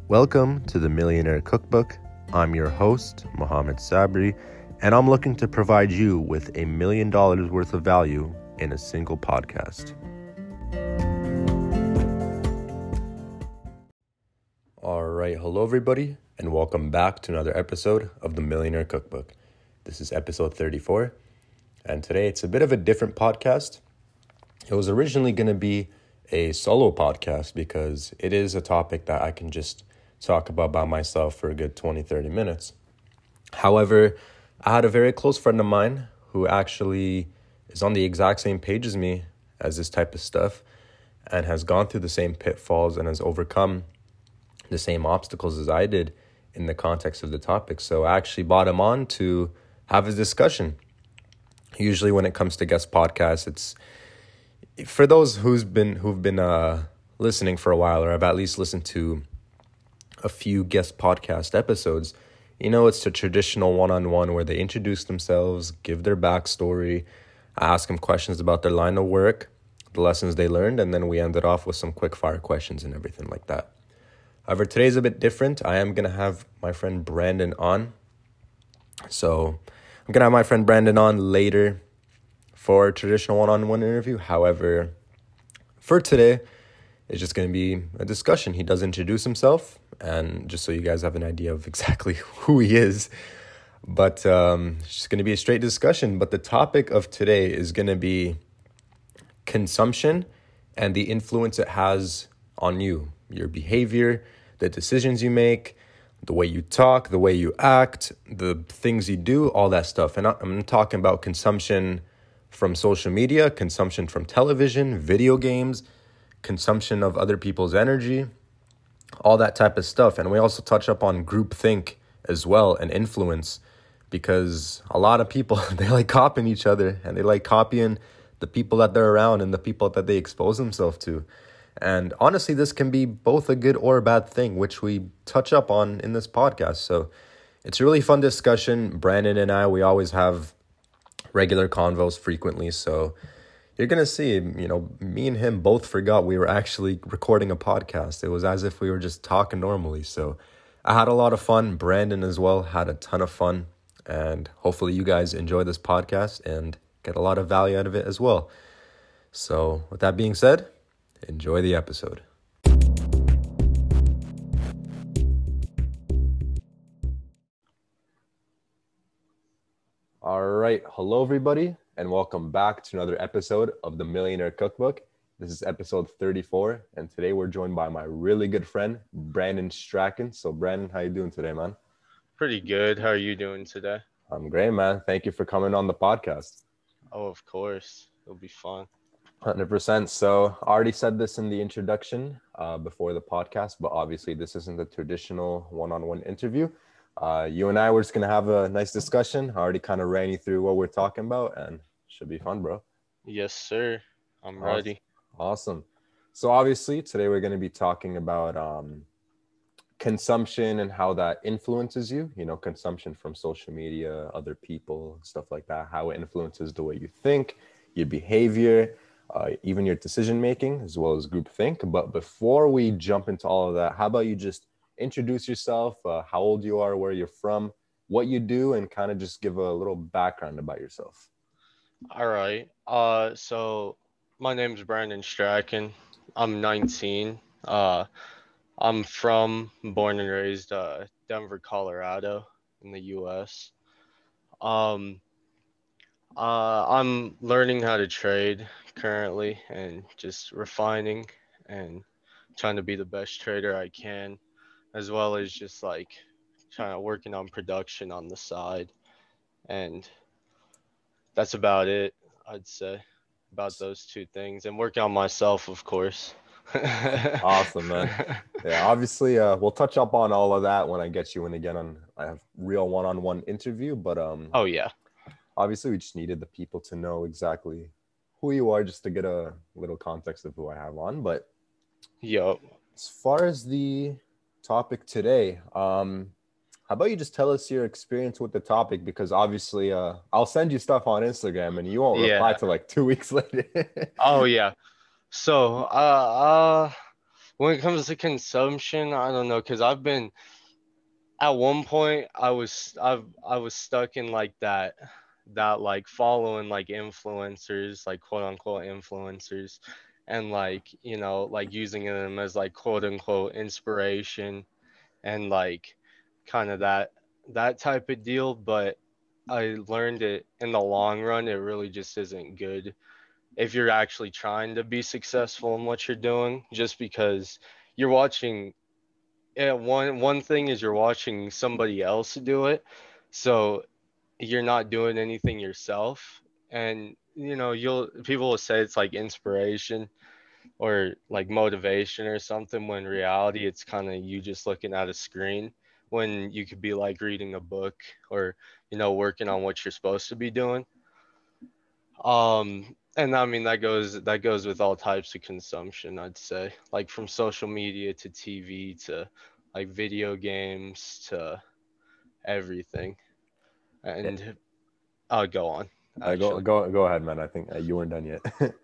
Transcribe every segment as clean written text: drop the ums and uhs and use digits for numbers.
Welcome to the Millionaire Cookbook. I'm your host, Mohammed Sabri, and I'm looking to provide you with $1 million worth of value in a single podcast. All right, hello everybody, and welcome back to another episode of the Millionaire Cookbook. This is episode 34, and today it's a bit of a different podcast. It was originally going to be a solo podcast because it is a topic that I can just talk about by myself for a good 20-30 minutes. However, I had a very close friend of mine who actually is on the exact same page as me as this type of stuff and has gone through the same pitfalls and has overcome the same obstacles as I did in the context of the topic. So I actually brought him on to have a discussion. Usually when it comes to guest podcasts, it's for those who've been listening for a while, or have at least listened to a few guest podcast episodes, you know, it's the traditional one-on-one where they introduce themselves, give their backstory, ask them questions about their line of work, the lessons they learned, and then we end it off with some quick fire questions and everything like that. However, today's a bit different. I am going to have my friend Brandon on. So I'm going to have my friend Brandon on later for a traditional one-on-one interview. However, for today, it's just going to be a discussion. He does introduce himself, and just so you guys have an idea of exactly who he is. But it's just going to be a straight discussion. But the topic of today is going to be consumption and the influence it has on you, your behavior, the decisions you make, the way you talk, the way you act, the things you do, all that stuff. And I'm talking about consumption from social media, consumption from television, video games, consumption of other people's energy, all that type of stuff. And we also touch up on groupthink as well and influence, because a lot of people, they like copying each other and they like copying the people that they're around and the people that they expose themselves to. And honestly, this can be both a good or a bad thing, which we touch up on in this podcast. So it's a really fun discussion. Brandon and I, we always have regular convos frequently. So you're going to see, you know, me and him both forgot we were actually recording a podcast. It was as if we were just talking normally. So I had a lot of fun. Brandon as well had a ton of fun. And hopefully you guys enjoy this podcast and get a lot of value out of it as well. So with that being said, enjoy the episode. All right. Hello, everybody, and welcome back to another episode of the Millionaire Cookbook. This is episode 34, and today we're joined by my really good friend, Brandon Strachan. So, Brandon, how you doing today, man? Pretty good. How are you doing today? I'm great, man. Thank you for coming on the podcast. Oh, of course. It'll be fun. 100%. So I already said this in the introduction before the podcast, but obviously this isn't the traditional one-on-one interview. You and I were just going to have a nice discussion. I already kind of ran you through what we're talking about, and should be fun, bro. Yes, sir. I'm ready. Awesome. So obviously today we're going to be talking about consumption and how that influences you, you know, consumption from social media, other people, stuff like that, how it influences the way you think, your behavior, even your decision making, as well as groupthink. But before we jump into all of that, how about you just introduce yourself, how old you are, where you're from, what you do, and kind of just give a little background about yourself. All right. So my name's Brandon Strachan. I'm 19. I'm born and raised Denver, Colorado in the U.S. I'm learning how to trade currently and just refining and trying to be the best trader I can, as well as just like working on production on the side. And that's about it, I'd say, about those two things, and working on myself, of course. Awesome, man. Yeah, obviously we'll touch up on all of that when I get you in again on a real one-on-one interview, but Oh yeah, obviously we just needed the people to know exactly who you are, just to get a little context of who I have on. But yo, as far as the topic today, how about you just tell us your experience with the topic? Because obviously I'll send you stuff on Instagram and you won't reply till like 2 weeks later. oh yeah. So When it comes to consumption, I don't know, because I've been at one point I was stuck in like that like following like influencers, like quote unquote influencers, and like like using them as like quote unquote inspiration, and like kind of that type of deal. But I learned it in the long run, it really just isn't good if you're actually trying to be successful in what you're doing, just because you're watching. Yeah, one thing is you're watching somebody else do it, so you're not doing anything yourself. And you'll people will say it's like inspiration or like motivation or something, when in reality it's kind of you just looking at a screen, when you could be like reading a book, or working on what you're supposed to be doing. And I mean that goes with all types of consumption, I'd say, like from social media to TV to like video games to everything. Yeah. And I'll go on Go actually. go ahead, man. I think you weren't done yet.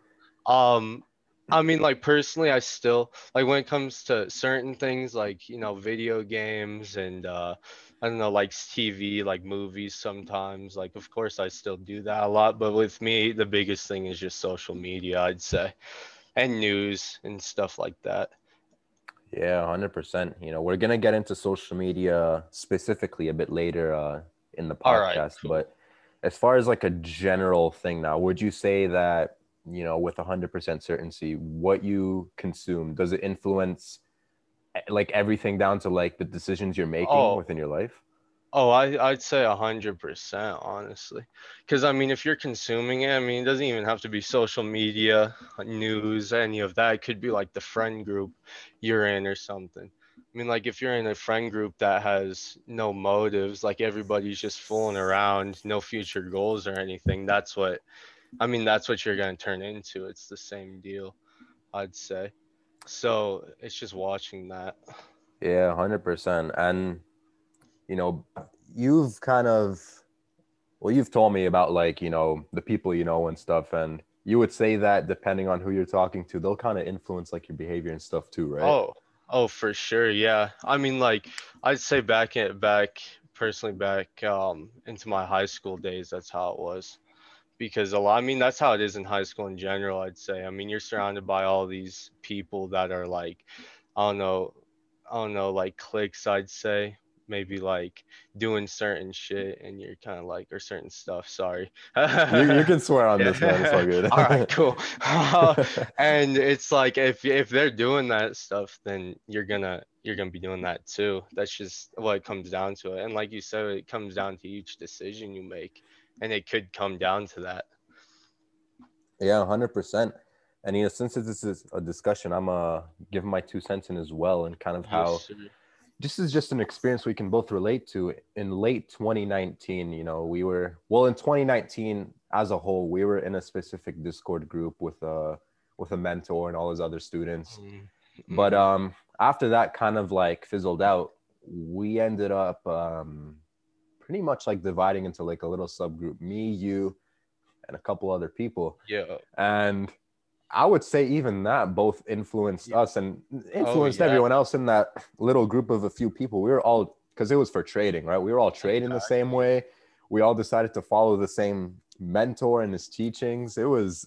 Um, I mean, like personally, I still like when it comes to certain things, like video games and I don't know, like TV, like movies. Sometimes, like of course, I still do that a lot. But with me, the biggest thing is just social media, I'd say, and news and stuff like that. Yeah, 100%. We're gonna get into social media specifically a bit later in the All right, podcast, cool. but as far as like a general thing now, would you say that, with 100% certainty, what you consume, does it influence like everything down to like the decisions you're making Oh, within your life? Oh, I'd say 100%, honestly. Because I mean, if you're consuming it, I mean, it doesn't even have to be social media, news, any of that. It could be like the friend group you're in or something. I mean, like if you're in a friend group that has no motives, like everybody's just fooling around, no future goals or anything, that's what you're gonna turn into. It's the same deal, I'd say. So it's just watching that. Yeah, 100%. And you know, you've kind of well, you've told me about like, the people and stuff, and you would say that depending on who you're talking to, they'll kind of influence like your behavior and stuff too, right? Oh, oh, for sure. Yeah. I mean, like, I'd say personally back into my high school days, that's how it was. Because I mean, that's how it is in high school in general, I'd say. I mean, you're surrounded by all these people that are like, I don't know, I don't know, like cliques, I'd say. Maybe like doing certain shit, and you're kind of like, or certain stuff, sorry. You can swear on this, man. It's all Yeah. All right, good. cool. And it's like if they're doing that stuff, then you're gonna be doing that too. That's just what it comes down to it. And like you said, it comes down to each decision you make, and it could come down to that. Yeah, 100%. And since this is a discussion, I'm giving my 2 cents in as well, and kind of Yes, how sir. this is just an experience we can both relate to. In late 2019, we were well in 2019 as a whole, we were in a specific Discord group with a mentor and all his other students. But Mm-hmm. after that kind of like fizzled out, we ended up pretty much like dividing into like a little subgroup, me, you, and a couple other people. Yeah. And I would say even that both influenced Yeah. us and Oh influenced yeah. everyone else in that little group of a few people. We were all, because it was for trading, right? We were all trading the same Exactly. way. We all decided to follow the same mentor and his teachings. It was,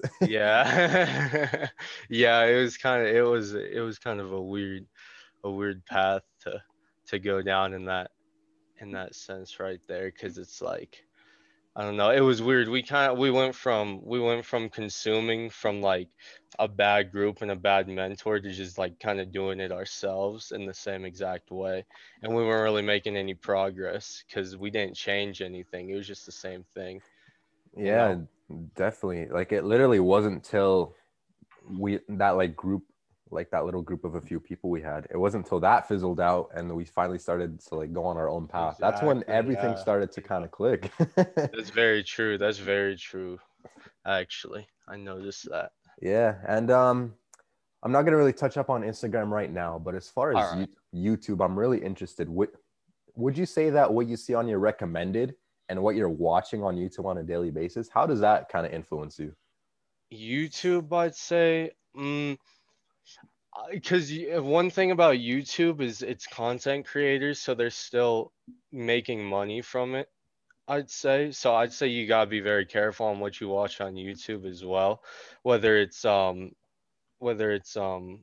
Yeah. Yeah, it was kind of a weird path to go down in that sense right there, because it's like I don't know. It was weird. We went from consuming from like a bad group and a bad mentor to just like kind of doing it ourselves in the same exact way. And we weren't really making any progress because we didn't change anything. It was just the same thing, you yeah, know? definitely. Like it literally wasn't till we that like group like that little group of a few people we had, it wasn't until that fizzled out and we finally started to like go on our own path. That's when Exactly. everything Yeah. started to kind Yeah. of click. That's very true. That's very true. Actually, I noticed that. Yeah, and I'm not gonna really touch up on Instagram right now, but as far All as right. YouTube, I'm really interested. Would you say that what you see on your recommended and what you're watching on YouTube on a daily basis, how does that kind of influence you? YouTube, I'd say. Because one thing about YouTube is it's content creators, so they're still making money from it, I'd say. So I'd say you gotta be very careful on what you watch on YouTube as well, whether it's um whether it's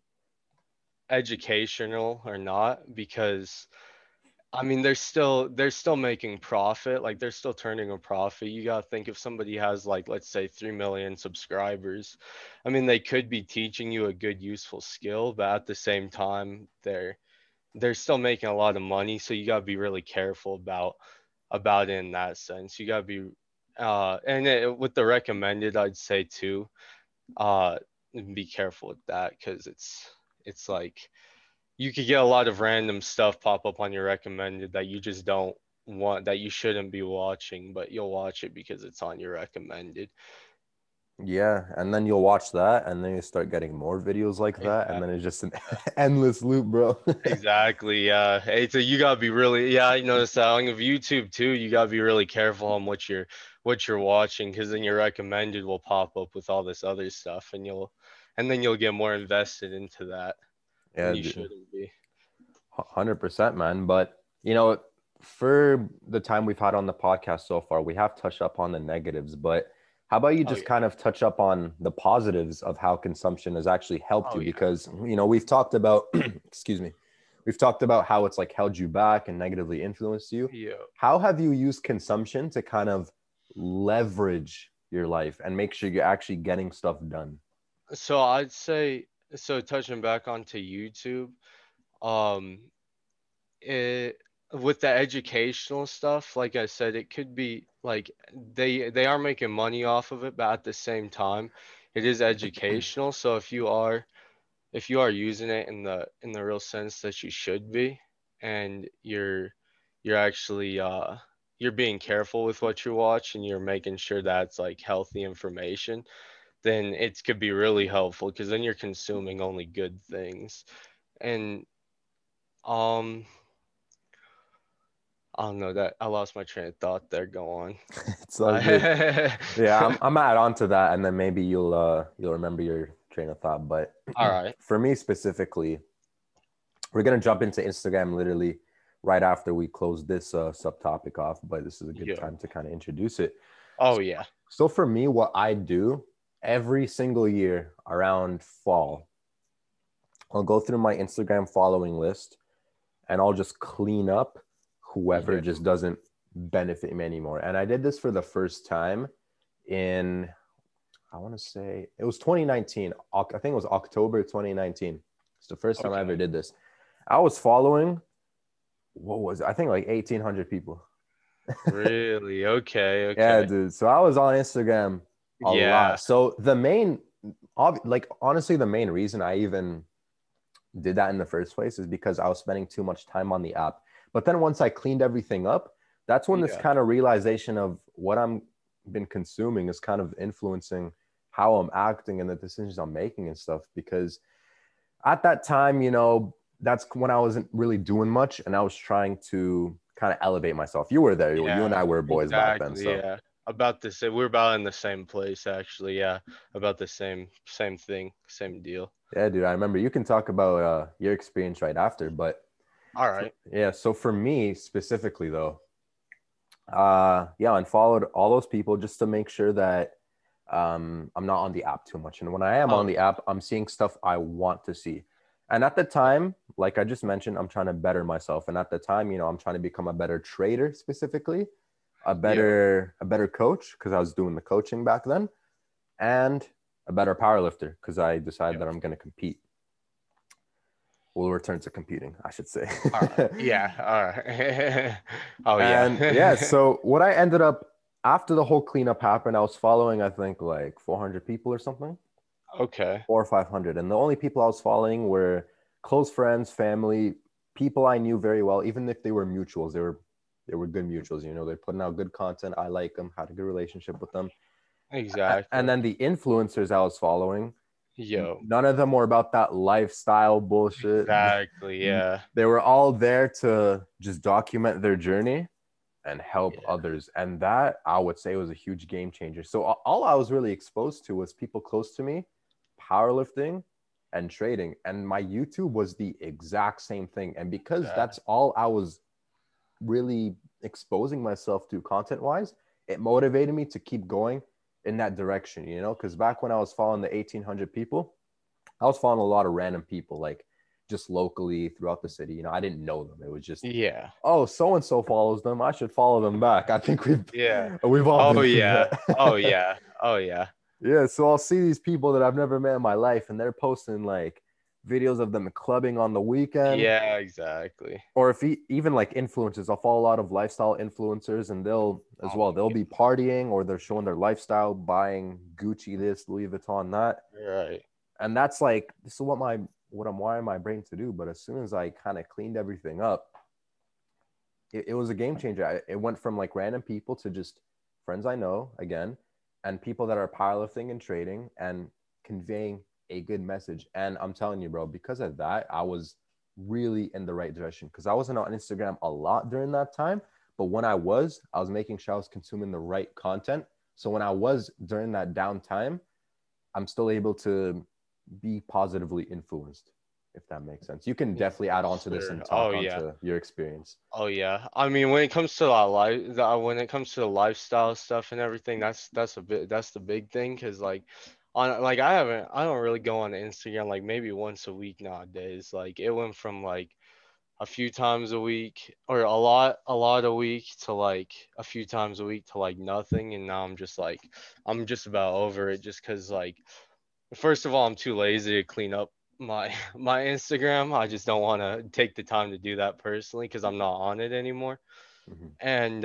educational or not, because I mean they're still making profit, like they're still turning a profit. You gotta think if somebody has like let's say 3 million subscribers, I mean they could be teaching you a good useful skill, but at the same time they're still making a lot of money, so you gotta be really careful about it in that sense. You gotta be with the recommended, I'd say too, uh be careful with that because it's like you could get a lot of random stuff pop up on your recommended that you just don't want, that you shouldn't be watching, but you'll watch it because it's on your recommended. Yeah, and then you'll watch that, and then you start getting more videos like that, and then it's just an endless loop, bro. Exactly. Yeah. Hey, so you gotta be really, yeah, I noticed that on YouTube too. You gotta be really careful on what you're watching, because then your recommended will pop up with all this other stuff, and then you'll get more invested into that when Yeah, you dude. shouldn't be. 100%, man. But, you know, for the time we've had on the podcast so far, we have touched up on the negatives, but how about you Oh just yeah. kind of touch up on the positives of how consumption has actually helped Oh you? yeah. Because, you know, we've talked about, excuse me, we've talked about how it's like held you back and negatively influenced you. Yeah. How have you used consumption to kind of leverage your life and make sure you're actually getting stuff done? So I'd say, so touching back onto YouTube, um, it with the educational stuff, like I said, it could be like they are making money off of it, but at the same time, it is educational. So if you are using it in the real sense that you should be, and you're actually you're being careful with what you watch and you're making sure that's like healthy information, then it could be really helpful because then you're consuming only good things. And um I don't know, that I lost my train of thought there. Go on. It's all good. Yeah, I'm add on to that, and then maybe you'll remember your train of thought. But All right. for me specifically, we're gonna jump into Instagram literally right after we close this subtopic off. But this is a good Yeah. time to kind of introduce it. Oh yeah. So for me, what I do every single year around fall, I'll go through my Instagram following list, and I'll just clean up whoever Yeah. just doesn't benefit me anymore. And I did this for the first time in, I want to say it was 2019. I think it was October 2019. It's the first time I ever Okay. did this. I was following, what was it? I think like 1,800 people. Really? Okay. Yeah, Okay. dude. So I was on Instagram a Yeah. lot. So the main, like honestly, the main reason I even did that in the first place is because I was spending too much time on the app. But then once I cleaned everything up, that's when this Yeah. kind of realization of what I'm been consuming is kind of influencing how I'm acting and the decisions I'm making and stuff. Because at that time, you know, that's when I wasn't really doing much and I was trying to kind of elevate myself. You were there. You and Yeah. I were boys back then. Exactly. So Yeah. About the same. We're about in the same place actually. Yeah. About the same thing, same deal. yeah, dude, I remember you can talk about your experience right after. But All right. yeah, so for me specifically though, yeah, unfollowed all those people just to make sure that I'm not on the app too much. And when I am Oh on the yeah. app, I'm seeing stuff I want to see. And at the time, like I just mentioned, I'm trying to better myself. And at the time, you know, I'm trying to become a better trader specifically, Yeah. a better coach because I was doing the coaching back then, and a better power lifter because I decided Yeah. that I'm going to compete. We'll return to competing, I should say. All right. Yeah. All right. Oh And yeah, yeah. so what I ended up after the whole cleanup happened, I was following, I think, like 400 people or something, Okay. 4 or 500. And the only people I was following were close friends, family, people I knew very well, even if they were mutuals. They were good mutuals, you know, they're putting out good content. I like them, had a good relationship with them. And Exactly. then the influencers I was following, Yo. none of them were about that lifestyle bullshit. Exactly. Yeah. They were all there to just document their journey and help Yeah. others. And that I would say was a huge game changer. So all I was really exposed to was people close to me, powerlifting, and trading. And my YouTube was the exact same thing. And because Yeah. that's all I was really exposing myself to content wise, it motivated me to keep going in that direction, you know? Because back when I was following the 1,800 people, I was following a lot of random people, like just locally throughout the city. You know, I didn't know them. It was just, Yeah. oh, so and so follows them. I should follow them back. I think Yeah. we've all Oh been through yeah. Oh that. yeah. Oh yeah. Yeah, so I'll see these people that I've never met in my life, and they're posting like videos of them clubbing on the weekend, Yeah, exactly. or if even like influencers. I'll follow a lot of lifestyle influencers, and they'll as Oh well. They'll yeah. be partying or they're showing their lifestyle, buying Gucci this, Louis Vuitton that, Right. and that's like this is what I'm wiring my brain to do. But as soon as I kind of cleaned everything up, it was a game changer. It went from like random people to just friends I know again, and people that are powerlifting and trading and conveying a good message. And I'm telling you, bro, because of that, I was really in the right direction because I wasn't on Instagram a lot during that time. But when I was making sure I was consuming the right content. So when I was during that downtime, I'm still able to be positively influenced, if that makes sense. You can definitely add on Yes, to this sir. and Oh talk yeah. onto your experience. Oh yeah. I mean, when it comes to when it comes to the lifestyle stuff and everything, that's the big thing. Cause like, on like I don't really go on Instagram like maybe once a week nowadays. Like it went from like a few times a week or a lot a week to like a few times a week to like nothing, and now I'm just about over it just cause like first of all, I'm too lazy to clean up my Instagram. I just don't want to take the time to do that personally because I'm not on it anymore. Mhm. And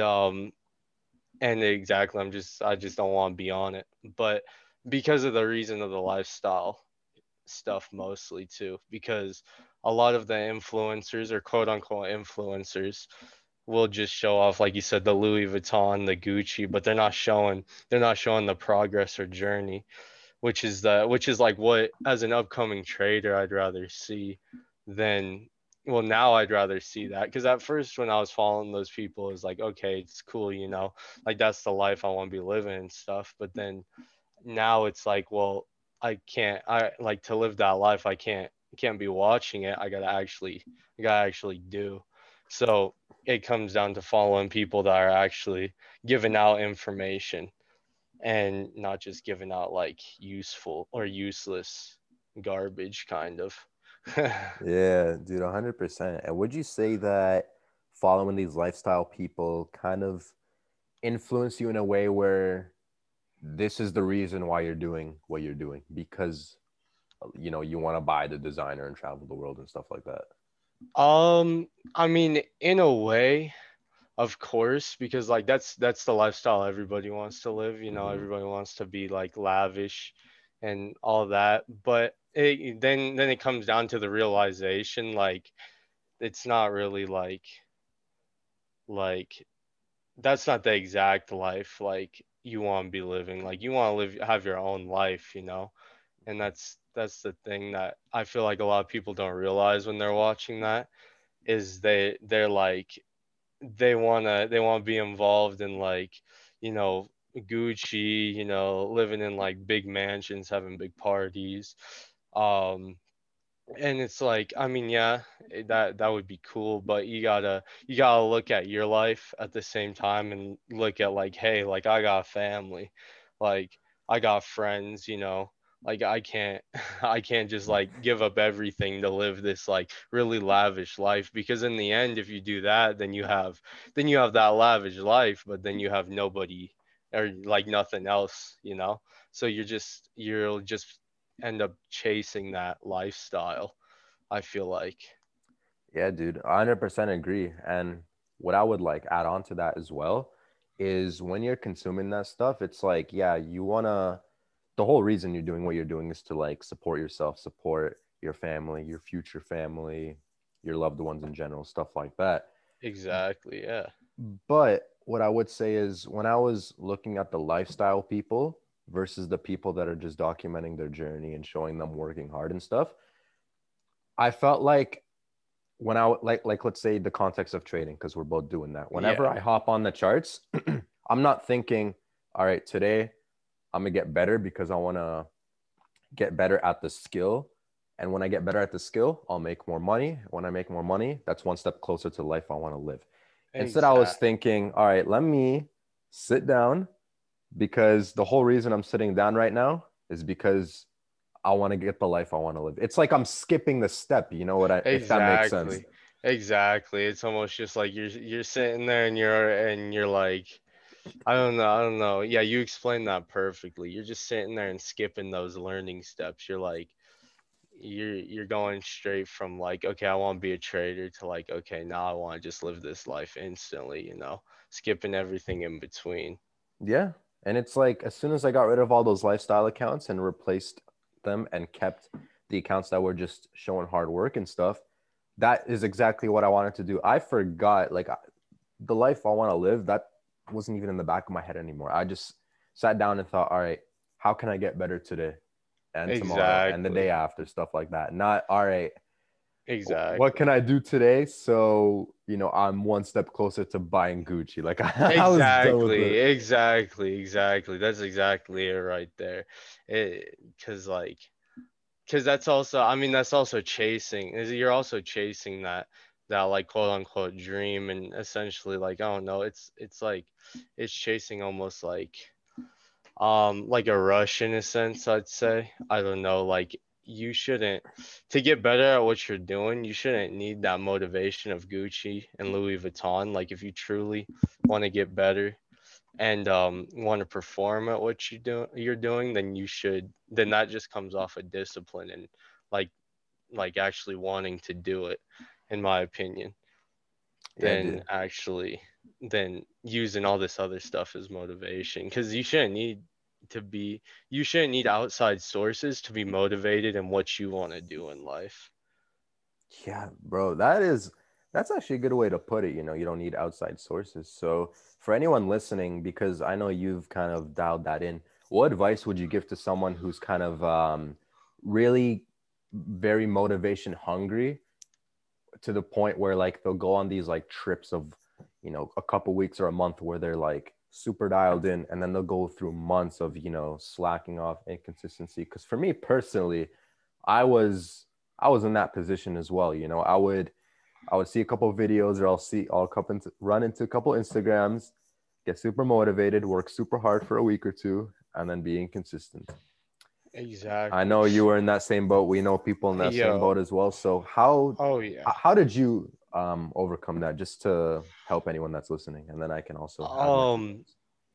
exactly, I just don't want to be on it. But because of the reason of the lifestyle stuff mostly too, because a lot of the influencers or quote unquote influencers will just show off, like you said, the Louis Vuitton, the Gucci, but they're not showing the progress or journey, which is like what as an upcoming trader I'd rather see than well now I'd rather see that because at first when I was following those people it was like okay it's cool like that's the life I want to be living and stuff, but then now it's like well I like to live that life I can't be watching it. I gotta actually do. So it comes down to following people that are actually giving out information and not just giving out like useful or useless garbage kind of. Yeah, dude, 100%. And would you say that following these lifestyle people kind of influence you in a way where this is the reason why you're doing what you're doing because you know you want to buy the designer and travel the world and stuff like that? I mean, in a way, of course, because like that's the lifestyle everybody wants to live, Hmm. everybody wants to be like lavish and all that. But then it comes down to the realization like it's not really like that's not the exact life like you want to be living. Like you want to have your own life, and that's the thing that I feel like a lot of people don't realize when they're watching that is they're like they want to be involved in like you know Gucci, living in like big mansions, having big parties, um and it's like I mean yeah that would be cool, but you gotta look at your life at the same time and look at like hey like I got a family, like I got friends, like I can't I can't just like give up everything to live this like really lavish life, because in the end if you do that then you have that lavish life but then you have nobody or like nothing else, so you'll just end up chasing that lifestyle, I feel like. Yeah, dude, 100% agree. And what I would like add on to that as well is when you're consuming that stuff, it's like, yeah, you want to, the whole reason you're doing what you're doing is to like support yourself, support your family, your future family, your loved ones in general, stuff like that. Exactly, yeah. But what I would say is when I was looking at the lifestyle people versus the people that are just documenting their journey and showing them working hard and stuff, I felt like when I like let's say the context of trading because we're both doing that. Whenever Yeah. I hop on the charts, I'm not thinking, all right, today I'm gonna get better because I want to get better at the skill And when I get better at the skill, I'll make more money. When I make more money, that's one step closer to the life I want to live. Instead, I was Exactly. thinking, all right, let me sit down, because the whole reason I'm sitting down right now is because I want to get the life I want to live. It's like I'm skipping the step, you know what I, if that makes sense. Exactly. Exactly. It's almost just like you're sitting there and you're like, I don't know. Yeah, you explained that perfectly. You're just sitting there and skipping those learning steps. You're like you're going straight from like, okay, I want to be a trader to like, okay, now I want to just live this life instantly, skipping everything in between. Yeah. And it's like as soon as I got rid of all those lifestyle accounts and replaced them and kept the accounts that were just showing hard work and stuff, that is exactly what I wanted to do. I forgot like the life I want to live, that wasn't even in the back of my head anymore. I just sat down and thought, all right, how can I get better today and tomorrow and the day Exactly. after, stuff like that. Not, all right, what can Exactly. I do today? So, I'm one step closer to buying Gucci. Like I was done with Exactly, it. exactly, exactly. That's exactly it right there. Cause like, cause that's also, I mean, that's also chasing. You're also chasing that like quote unquote dream, and essentially like I don't know. It's like it's chasing almost like a rush in a sense, I'd say. I don't know, like you shouldn't to get better at what you're doing, you shouldn't need that motivation of Gucci and Louis Vuitton. Like if you truly want to get better and want to perform at what you're doing, then then that just comes off of discipline and like like actually wanting to do it, in my opinion, Yeah, than dude. actually than using all this other stuff as motivation, because to be you shouldn't need outside sources to be motivated in what you want to do in life. Yeah, bro, that's actually a good way to put it. You don't need outside sources. So for anyone listening, because I know you've kind of dialed that in, what advice would you give to someone who's kind of really very motivation hungry, to the point where like they'll go on these like trips of, a couple weeks or a month where they're like super dialed in, and then they'll go through months of, slacking off, inconsistency. Because for me personally, I was I was in that position as well. I would see a couple of videos, or run into a couple of Instagrams, get super motivated, work super hard for a week or two, and then be inconsistent. I Exactly. know you were in that same boat. We know people in that same Yo. boat as well. So how Oh yeah. how did you overcome that, just to help anyone that's listening, and then I can also add my two um cents.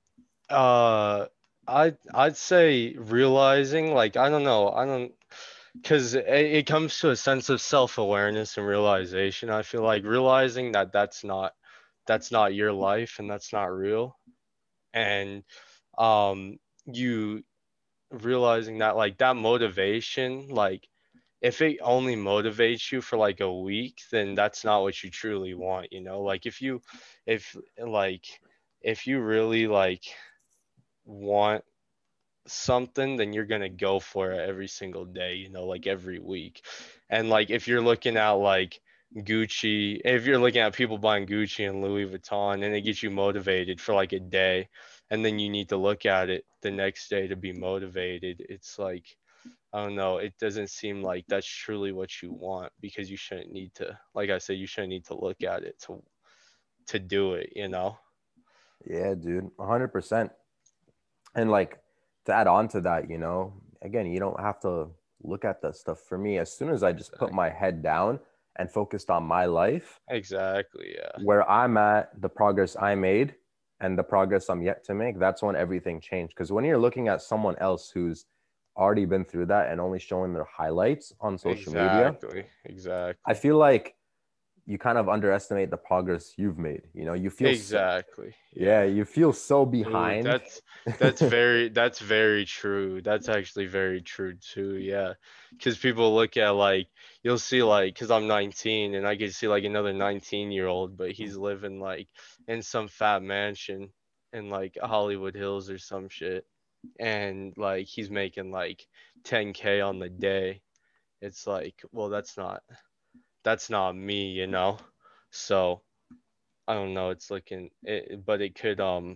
uh I'd say realizing, like, I don't know, I don't because it comes to a sense of self-awareness and realization. I feel like realizing that that's not your life and that's not real, and um you realizing that like that motivation, like if it only motivates you for like a week, then that's not what you truly want, like if like if you really like want something, then you're gonna go for it every single day, like every week. And like if you're looking at like Gucci, if you're looking at people buying Gucci and Louis Vuitton and it gets you motivated for like a day, and then you need to look at it the next day to be motivated, it's like, I don't know, it doesn't seem like that's truly what you want, because you shouldn't need to, like I said, you shouldn't need to look at it to do it. Yeah, dude, 100%. And like, to add on to that, again, you don't have to look at that stuff. For me, as soon as I just put Exactly. my head down and focused on my life, Exactly, yeah. where I'm at, the progress I made, and the progress I'm yet to make, that's when everything changed. Because when you're looking at someone else who's already been through that and only showing their highlights on social media, Exactly. I Exactly. feel like you kind of underestimate the progress you've made. You feel so, Exactly. yeah, Yeah. you feel so Dude, behind. that's very true. That's actually very true too. Yeah. Cuz people look at like you'll see like cuz I'm 19 and I can see like another 19-year-old, but he's living like in some fat mansion in like Hollywood Hills or some shit, and like he's making like 10K on the day. It's like, well, that's not me. So, I don't know. It's looking, but it could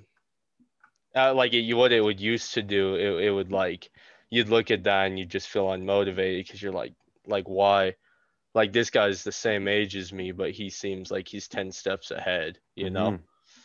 like what it would used to do. It would like you'd look at that and you just feel unmotivated because you're like like why like this guy's the same age as me, but he seems like he's 10 steps ahead, you know? Hmm.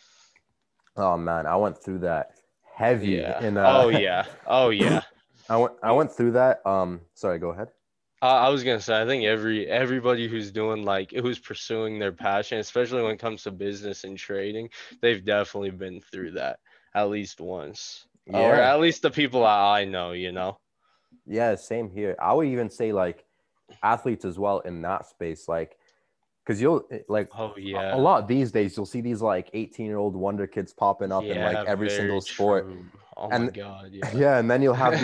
Oh man, I went through that heavy Yeah. in Oh yeah. Oh yeah. I Oh, went through that. Sorry, go ahead. I was gonna say I think everybody who's doing like who's pursuing their passion, especially when it comes to business and trading, they've definitely been through that at least once. Or Yeah. at least the people that I know, you know? Yeah, same here. I would even say like athletes as well in that space, like because you'll like Oh a yeah. lot these days you'll see these like 18-year-old wonder kids popping up in like Yeah, every single very sport. true. Oh my And God, yeah. yeah, and then you'll have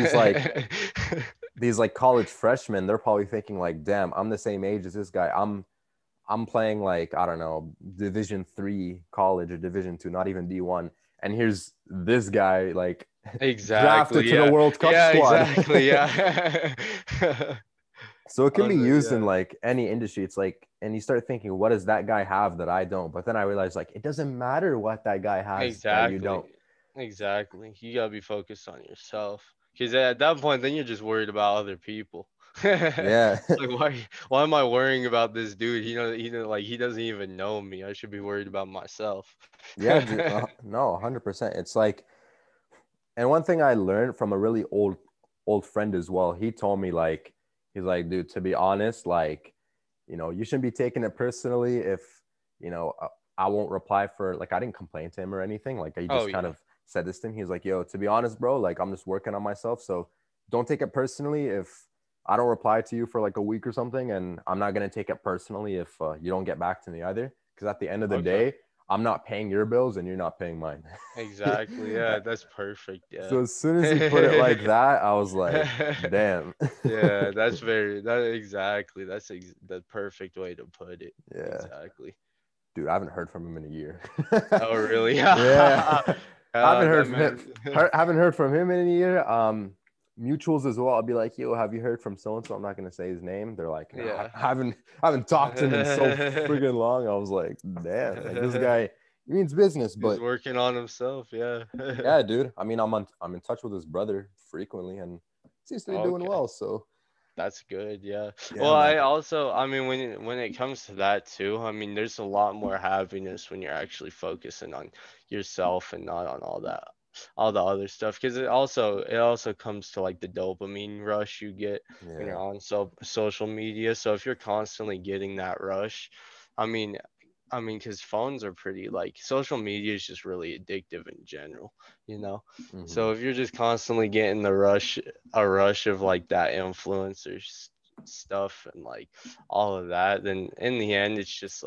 these like college freshmen, they're probably thinking like, damn, I'm the same age as this guy. I'm playing like, I don't know, Division 3 college or Division 2, not even D1. And here's this guy like drafted Exactly, to the yeah. World Cup Yeah, squad. exactly, yeah. So it can be used in Yeah, like any industry. It's like, and you start thinking, what does that guy have that I don't? But then I realized like it doesn't matter what that guy has that you exactly. don't. Exactly. You gotta be focused on yourself. Because at that point, then you're just worried about other people. Yeah. Like, why am I worrying about this dude? Like he doesn't even know me. I should be worried about myself. Yeah, dude, no, 100%. It's like, and one thing I learned from a really old friend as well, he told me like, he's like, dude, to be honest, like, you shouldn't be taking it personally if, you know, I won't reply for like I didn't complain to him or anything. Like I Oh just kind yeah. of said this to him. He was like, yo, to be honest, bro, like I'm just working on myself. So don't take it personally if I don't reply to you for like a week or something. And I'm not gonna take it personally if you don't get back to me either. Because at the end of the Okay. day, I'm not paying your bills and you're not paying mine. Exactly. Yeah, that's perfect. Yeah. So as soon as he put it like that, I was like, damn. Yeah, that's very that exactly. The perfect way to put it. Yeah. Exactly. Dude, I haven't heard from him in a year. Oh, really? Yeah. I haven't That heard from him. man. Haven't heard from him in a year. Mutuals as well. I'll be like, yo, have you heard from so and so? I'm not gonna say his name. They're like, nah, Yeah. I haven't talked to him in so friggin' long. I was like, damn, like this guy he means business, He's but working on himself. Yeah. yeah, dude. I mean, I'm in touch with his brother frequently and seems to be doing Okay. well. So That's good, yeah. yeah, Well, man. I mean, when it comes to that too, I mean, there's a lot more happiness when you're actually focusing on yourself and not on all the other stuff. Because it also comes to like the dopamine rush you get when you're Yeah. on social media. So if you're constantly getting that rush, I mean, because phones are pretty like social media is just really addictive in general, you know. Hmm. So if you're just constantly getting a rush of like that influencer stuff and like all of that, then in the end,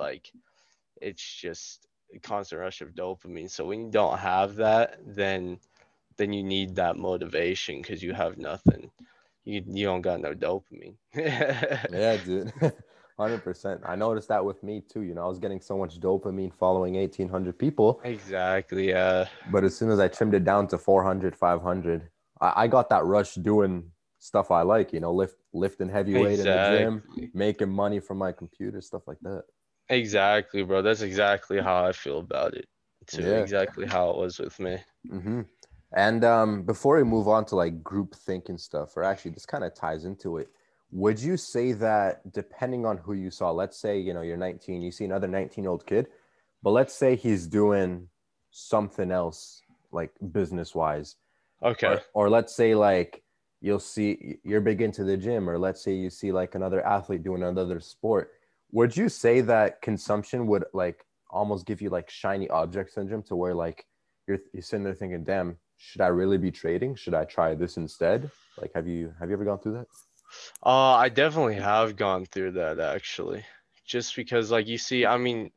it's just a constant rush of dopamine. So when you don't have that, then you need that motivation because you have nothing. You don't got no dopamine. Yeah, dude. 100%. I noticed that with me too. I was getting so much dopamine following 1,800 people, Exactly. Yeah. but as soon as I trimmed it down to 400, 500, I got that rush doing stuff I like, lifting heavy weight in the gym, Exactly. making money from my computer, stuff like that. Exactly, bro. That's exactly how I feel about it too. Yeah. Exactly how it was with me. Hmm. And before we move on to like group thinking stuff, or actually this kind of ties into it, would you say that depending on who you saw, let's say, you're 19, you see another 19-year-old kid, but let's say he's doing something else like business wise, Okay. or let's say like you're big into the gym, or let's say you see like another athlete doing another sport. Would you say that consumption would like almost give you like shiny object syndrome to where like you're sitting there thinking, damn, should I really be trading? Should I try this instead? Like, have you ever gone through that? I definitely have gone through that actually. Just because like you see, I mean,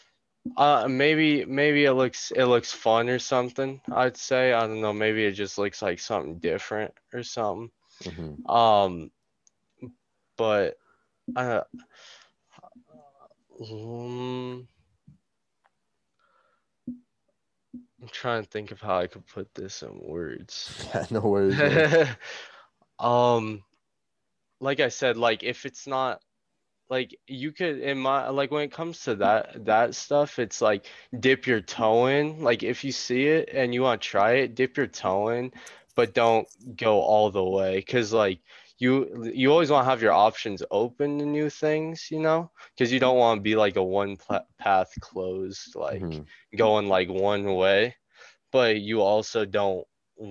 maybe it looks fun or something, I'd say. I don't know, maybe it just looks like something different or something. Hmm. Um, but uh, um, I'm trying to think of how I could put this in words. Yeah, no worries, man. Um, like I said, like if it's not like you could in my like when it comes to that stuff, it's like dip your toe in. Like if you see it and you want to try it, dip your toe in, but don't go all the way. 'Cause like you always want to have your options open to new things, because you don't want to be like a one path closed, like Hmm. going like one way, but you also don't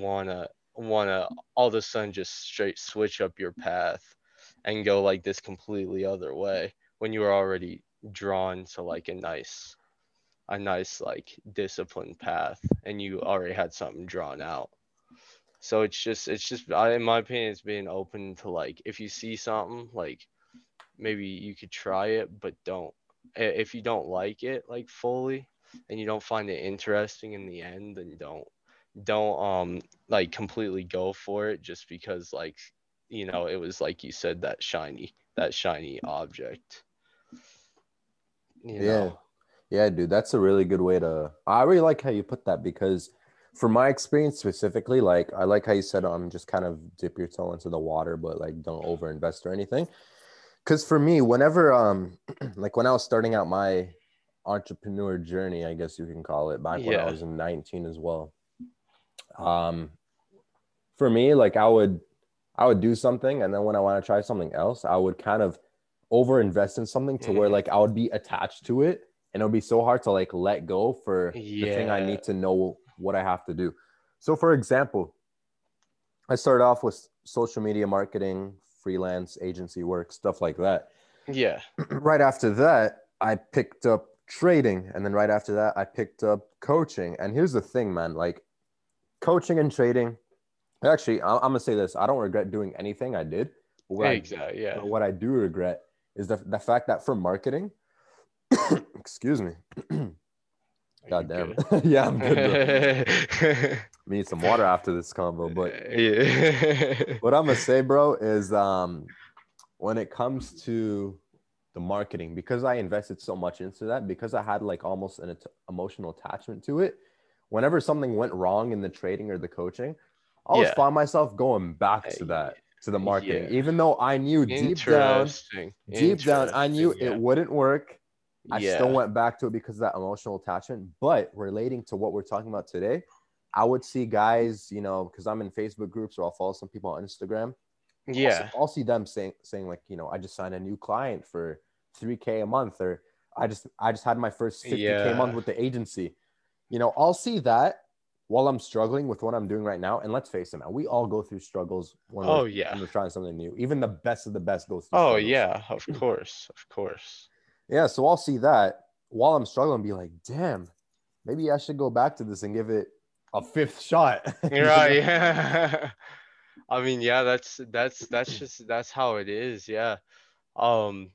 wanna all of a sudden just straight switch up your path and go like this completely other way when you were already drawn to like a nice like disciplined path and you already had something drawn out. So it's just in my opinion, it's being open to like if you see something like maybe you could try it, but don't if you don't like it like fully and you don't find it interesting in the end, then don't like completely go for it just because like it was like you said that shiny object, you Yeah. know. Yeah, dude, that's a really good way to. I really like how you put that because, for my experience specifically, like I like how you said, just kind of dip your toe into the water, but like don't overinvest or anything. Because for me, whenever like when I was starting out my entrepreneur journey, I guess you can call it, back when I Yeah. was in 19 as well. Um, for me, like I would do something, and then when I want to try something else, I would kind of overinvest in something to where Mhm. like I would be attached to it, and it would be so hard to like let go for the thing I Yeah. need to know what I have to do. So, for example, I started off with social media marketing, freelance agency work, stuff like that. Yeah. Right after that, I picked up trading, and then right after that, I picked up coaching. And here's the thing, man, like coaching and trading. Actually, I'm gonna say this: I don't regret doing anything I did. But what I Exactly. Yeah. but what I do regret is the fact that for marketing, excuse me, Are you god damn, good? yeah, I'm good, bro. Yeah. We need some water after this convo. But Yeah. what I'm gonna say, bro, is when it comes to the marketing, because I invested so much into that, because I had like almost an emotional attachment to it. Whenever something went wrong in the trading or the coaching, I always Yeah. found myself going back to that, to the marketing, Yeah. even though I knew Interesting. deep down, I knew Interesting. it Yeah. wouldn't work. I still Yeah. went back to it because of that emotional attachment. But relating to what we're talking about today, I would see guys, because I'm in Facebook groups or I'll follow some people on Instagram. Yeah. I'll see them saying like, I just signed a new client for 3K a month, or I just had my first 50K a month Yeah. with the agency. I'll see that while I'm struggling with what I'm doing right now. And let's face it, man, we all go through struggles when we're Oh yeah. when we're trying something new. Even the best of the best goes through Oh struggles. yeah. Of course. Of course. Yeah, so I'll see that while I'm struggling, and be like, damn, maybe I should go back to this and give it a fifth shot. You're right. Yeah. I mean, yeah, that's how it is. Yeah. Um.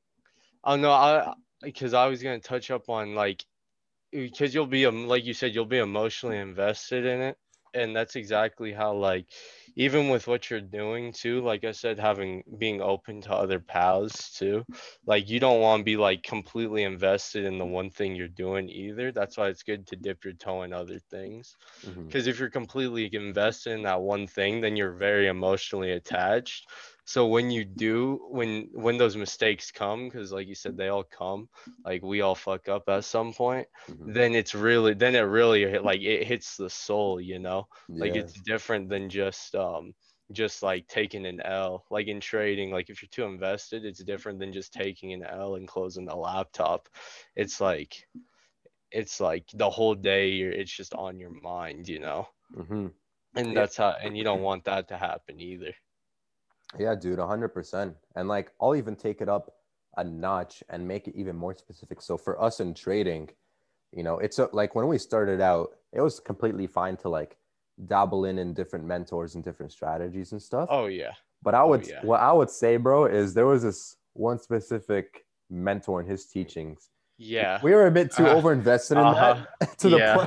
Oh no. Because I was gonna touch up on like because you'll be like you said you'll be emotionally invested in it, and that's exactly how like even with what you're doing too, like I said, having being open to other paths too, like you don't want to be like completely invested in the one thing you're doing either. That's why it's good to dip your toe in other things, Mhm. because if you're completely invested in that one thing, then you're very emotionally attached. So when you do when those mistakes come, because like you said they all come, like we all fuck up at some point, Mhm. then it really like it hits the soul. Like Yeah. it's different than just like taking an L. Like in trading, like if you're too invested, it's different than just taking an L and closing the laptop. It's like it's like the whole day it's just on your mind. Mhm. And Yeah. and you don't want that to happen either. Yeah, dude, 100%. And like, I'll even take it up a notch and make it even more specific. So for us in trading, like when we started out, it was completely fine to like dabble in different mentors and different strategies and stuff. Oh yeah. But Oh yeah. what I would say, bro, is there was this one specific mentor in his teachings. Yeah. We were a bit too Uh, overinvested in uh-huh. that to the Yeah. point.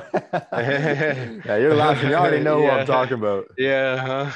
Yeah, you're laughing. You already know who I'm Yeah. talking about. Yeah.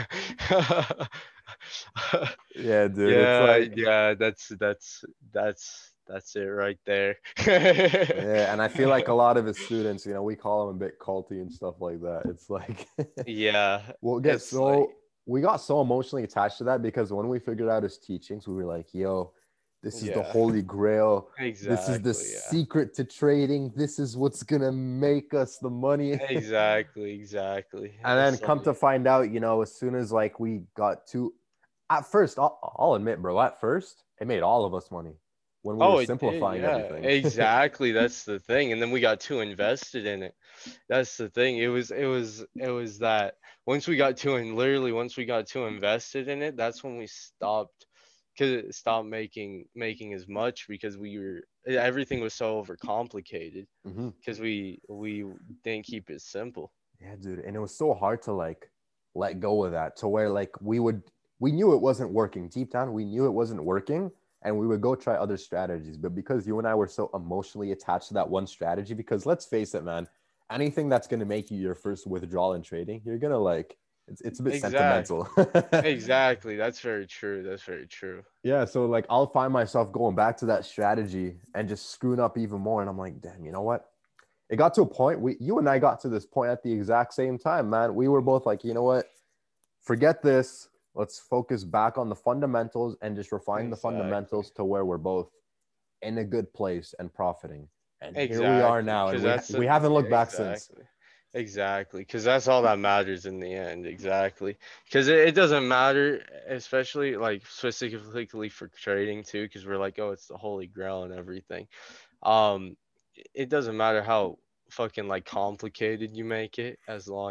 Yeah, dude. It's Yeah, like, yeah, that's it right there. yeah, and I feel like a lot of his students, we call them a bit culty and stuff like that. It's like Yeah, we'll get it's like so we got so emotionally attached to that because when we figured out his teachings, we were like, yo, this is the yeah, holy grail. This is the exactly, yeah. secret to trading. This is what's gonna make us the money. Exactly, exactly. And then It's come to like find out, as soon as like we got too At first, I'll admit, bro, at first, it made all of us money when we were Oh, it did, simplifying yeah, everything. exactly. That's the thing. And then we got too invested in it. That's the thing. It was that once we got too and literally once we got too invested in it, that's when we stopped, because it stopped making as much because we were everything was so overcomplicated Hmm. because we didn't keep it simple. Yeah, dude. And it was so hard to like let go of that to where like we knew it wasn't working deep down. We knew it wasn't working and we would go try other strategies. But because you and I were so emotionally attached to that one strategy, because let's face it, man, anything that's going to make you your first withdrawal in trading, you're going to like, it's a bit sentimental. Exactly. Exactly. That's very true. That's very true. Yeah, so like I'll find myself going back to that strategy and just screwing up even more. And I'm like, damn, you know what? It got to a point. You and I got to this point at the exact same time, man. We were both like, you know what? Forget this. Let's focus back on the fundamentals and just refine the Exactly. fundamentals to where we're both in a good place and profiting. And here we are Exactly. now, and Because we that's we haven't looked back since. exactly. Exactly. Because that's all that matters in the end. Exactly. Because it doesn't matter, especially like specifically for trading too, because we're like, oh, it's the holy grail and everything. Um, it doesn't matter how fucking like complicated you make it,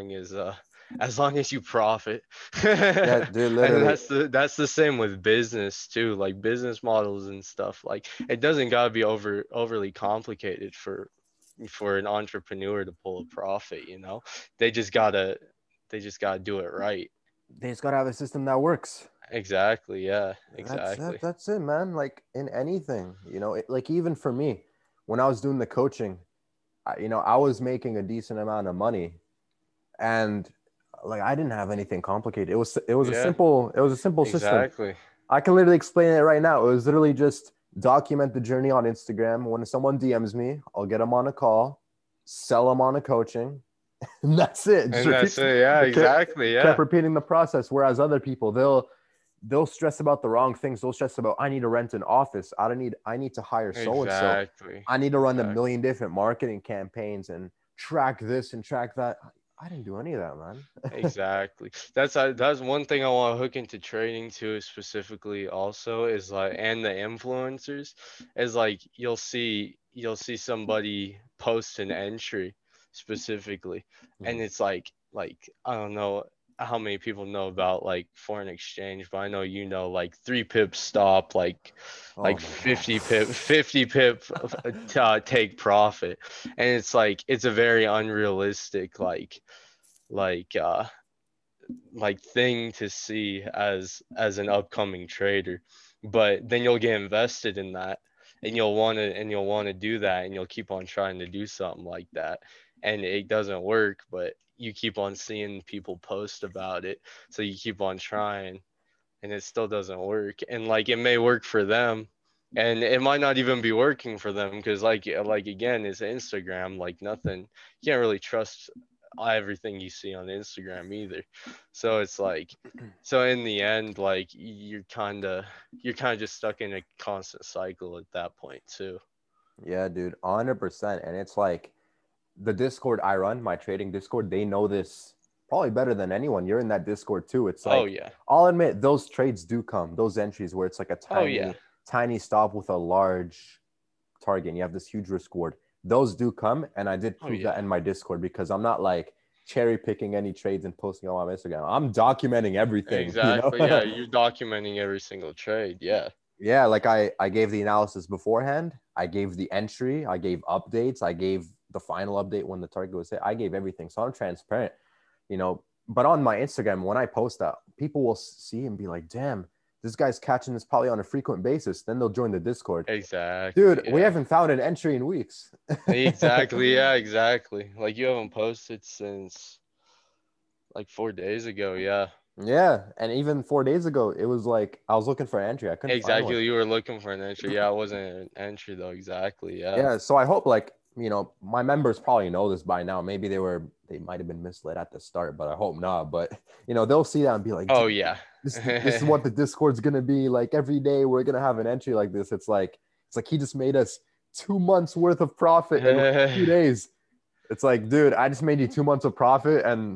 as long as you profit. Yeah, dude, And literally. that's the same with business too, like business models and stuff. Like it doesn't gotta be overly complicated for an entrepreneur to pull a profit, you know. They just gotta they just gotta do it right. They just gotta have a system that works. Exactly, yeah, That's exactly. it. That's it, man. Like in anything, like even for me, when I was doing the coaching, I was making a decent amount of money, and like I didn't have anything complicated. Yeah, It was a simple system. exactly. I can literally explain it right now. It was literally just document the journey on Instagram. When someone DMs me, I'll get them on a call, sell them on a coaching, and that's it. Just And repeat. that's it, yeah, exactly, Kept yeah. repeating the process. Whereas other people, they'll stress about the wrong things. They'll stress about I need to rent an office. I need to hire so and so. Exactly. I need to run a Exactly. million different marketing campaigns and track this and track that. I didn't do any of that, man. Exactly. That's one thing I want to hook into trading to specifically also is like, and the influencers is like you'll see somebody post an entry specifically, and Mhm. it's like I don't know how many people know about like foreign exchange, but I know like 3 pip stop, Oh like my god. 50 pip take profit, and it's like it's a very unrealistic like uh thing to see as an upcoming trader, but then you'll get invested in that, and you'll want to do that, and you'll keep on trying to do something like that, and it doesn't work, but you keep on seeing people post about it, so you keep on trying, and it still doesn't work, and like it may work for them, and it might not even be working for them, because like again, it's Instagram, like nothing, you can't really trust everything you see on Instagram either. So it's like, so in the end, like you're kind of just stuck in a constant cycle at that point too. Yeah, dude, 100%. And it's like the Discord I run, my trading Discord, they know this probably better than anyone. You're in that Discord too. It's Oh like, yeah. I'll admit those trades do come, those entries where it's like a Oh yeah. tiny stop with a large target and you have this huge risk reward. Those do come. And I did Oh prove that yeah. in my Discord because I'm not like cherry picking any trades and posting on my Instagram. I'm documenting everything, you know? Exactly. Yeah, you're documenting every single trade. Yeah. Yeah, like I gave the analysis beforehand. I gave the entry. I gave updates. I gave the final update when the target was hit. I gave everything. So I'm transparent, you know. But on my Instagram, when I post that, people will see and be like, damn, this guy's catching this probably on a frequent basis. Then they'll join the Discord. Exactly. Dude, we Yeah. haven't found an entry in weeks. Exactly. Yeah. Exactly. Like you haven't posted since like 4 days ago. Yeah. Yeah. And even 4 days ago, it was like I was looking for an entry. I couldn't find one. Exactly. You were looking for an entry. Yeah, it wasn't an entry though. Exactly. Yeah. Yeah, so I hope like, my members probably know this by now. Maybe they might have been misled at the start, but I hope not. But they'll see that and be like, Oh dude, yeah. this is what the Discord's gonna be. Like every day we're gonna have an entry like this. It's like he just made us 2 months worth of profit in like 2 days. It's like, dude, I just made you 2 months of profit and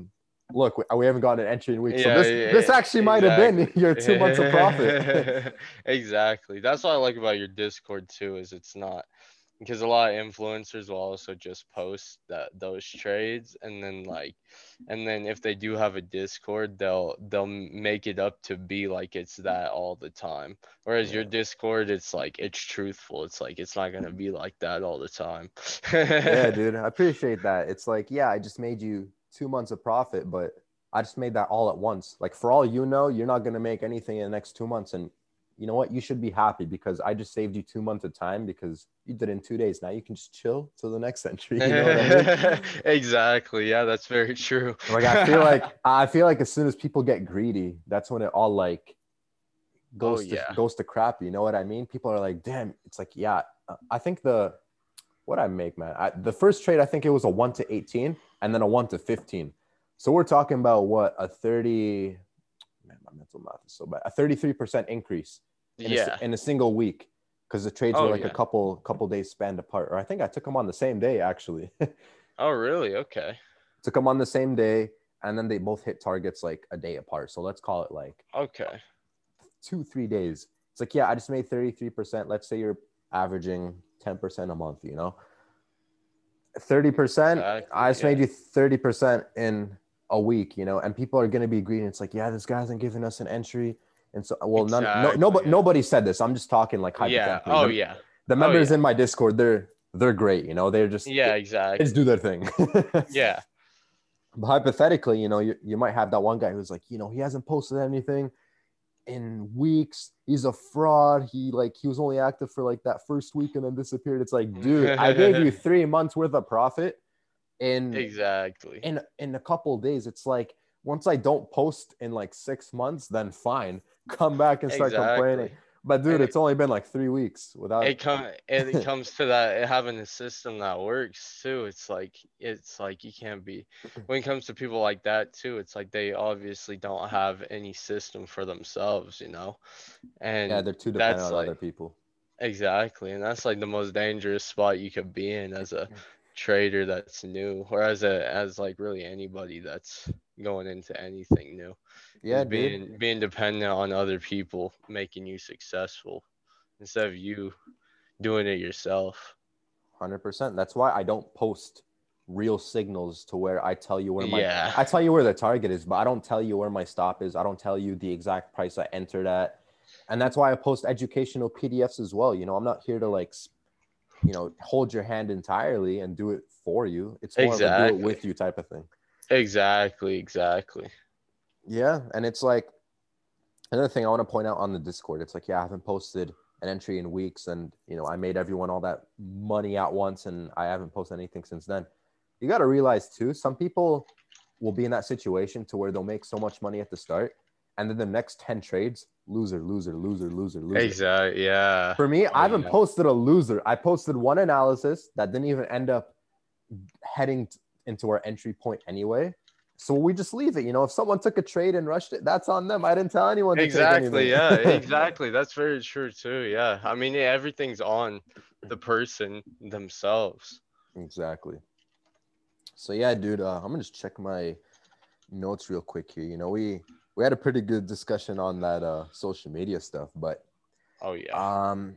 look, we haven't gotten an entry in weeks. So Yeah, this actually might have been exactly. your 2 months of profit. Exactly. That's what I like about your Discord too, is it's not because a lot of influencers will also just post those trades, and then if they do have a Discord, they'll make it up to be like it's that all the time. Whereas your Yeah. Discord, it's like it's truthful. It's like it's not gonna be like that all the time. Yeah, dude. I appreciate that. It's like, yeah, I just made you 2 months of profit, but I just made that all at once. Like for all you know, you're not gonna make anything in the next 2 months. And you know what? You should be happy because I just saved you 2 months of time because you did it in 2 days. Now you can just chill till the next entry. You know what I mean? Exactly. Yeah, that's very true. Like I feel like as soon as people get greedy, that's when it all like Oh goes to yeah. goes to crap. You know what I mean? People are like, damn, it's like, yeah. I think the what I make, man. The first trade, I think it was a 1 to 18 and then a 1 to 15. So we're talking about what a 30, man, my mental math is so bad. A 33% increase Yeah. in a single week because the trades were Oh like a yeah. couple days spanned apart. Or I think I took them on the same day actually. Oh really? Okay. Took them on the same day, and then they both hit targets like a day apart. So let's call it like Okay. 2 3 days. It's like, yeah, I just made 33%. Let's say you're averaging 10% a month, 30%, I Exactly. just made Yeah. you 30% in a week, and people are going to be greedy. It's like, yeah, this guy hasn't given us an entry. And so, well, Exactly. Yeah. nobody said this. I'm just talking like Yeah. hypothetically. Oh The, yeah. the Oh members yeah. in my Discord, they're great. They're just, Yeah. they just do Exactly. their thing. Yeah. But hypothetically, you might have that one guy who's like, he hasn't posted anything in weeks. He's a fraud. He was only active for like that first week and then disappeared. It's like, dude, I gave you 3 months worth of profit in Exactly. in a couple of days. It's like once I don't post in like 6 months, then fine, come back and start complaining. Exactly. But dude, And it's only been like 3 weeks without. it comes to that having a system that works too. It's like you can't be when it comes to people like that too. It's like they obviously don't have any system for themselves. Yeah, And they're too dependent that's on like other people. exactly, and that's like the most dangerous spot you could be in as a trader that's new, or as like really anybody that's going into anything new, Yeah, is dude. being dependent on other people making you successful instead of you doing it yourself. 100%. That's why I don't post real signals to where Yeah. I tell you where the target is, but I don't tell you where my stop is. I don't tell you the exact price I entered at. And that's why I post educational PDFs as well. I'm not here to like, hold your hand entirely and do it for you. It's more of a do it Exactly. with you type of thing. Exactly. Exactly. Yeah. And it's like another thing I want to point out on the Discord. It's like, yeah, I haven't posted an entry in weeks and, I made everyone all that money at once and I haven't posted anything since then. You got to realize too, some people will be in that situation to where they'll make so much money at the start and then the next 10 trades, loser, loser, loser, loser, loser. Exactly. Yeah. For me, Oh I haven't yeah. posted a loser. I posted one analysis that didn't even end up heading into our entry point anyway. So we just leave it. If someone took a trade and rushed it, that's on them. I didn't tell anyone to take Exactly. anything. Yeah. Exactly. That's very true too. Yeah. I mean, everything's on the person themselves. Exactly. So yeah, dude, I'm gonna just check my notes real quick here. We had a pretty good discussion on that social media stuff, but Oh yeah. um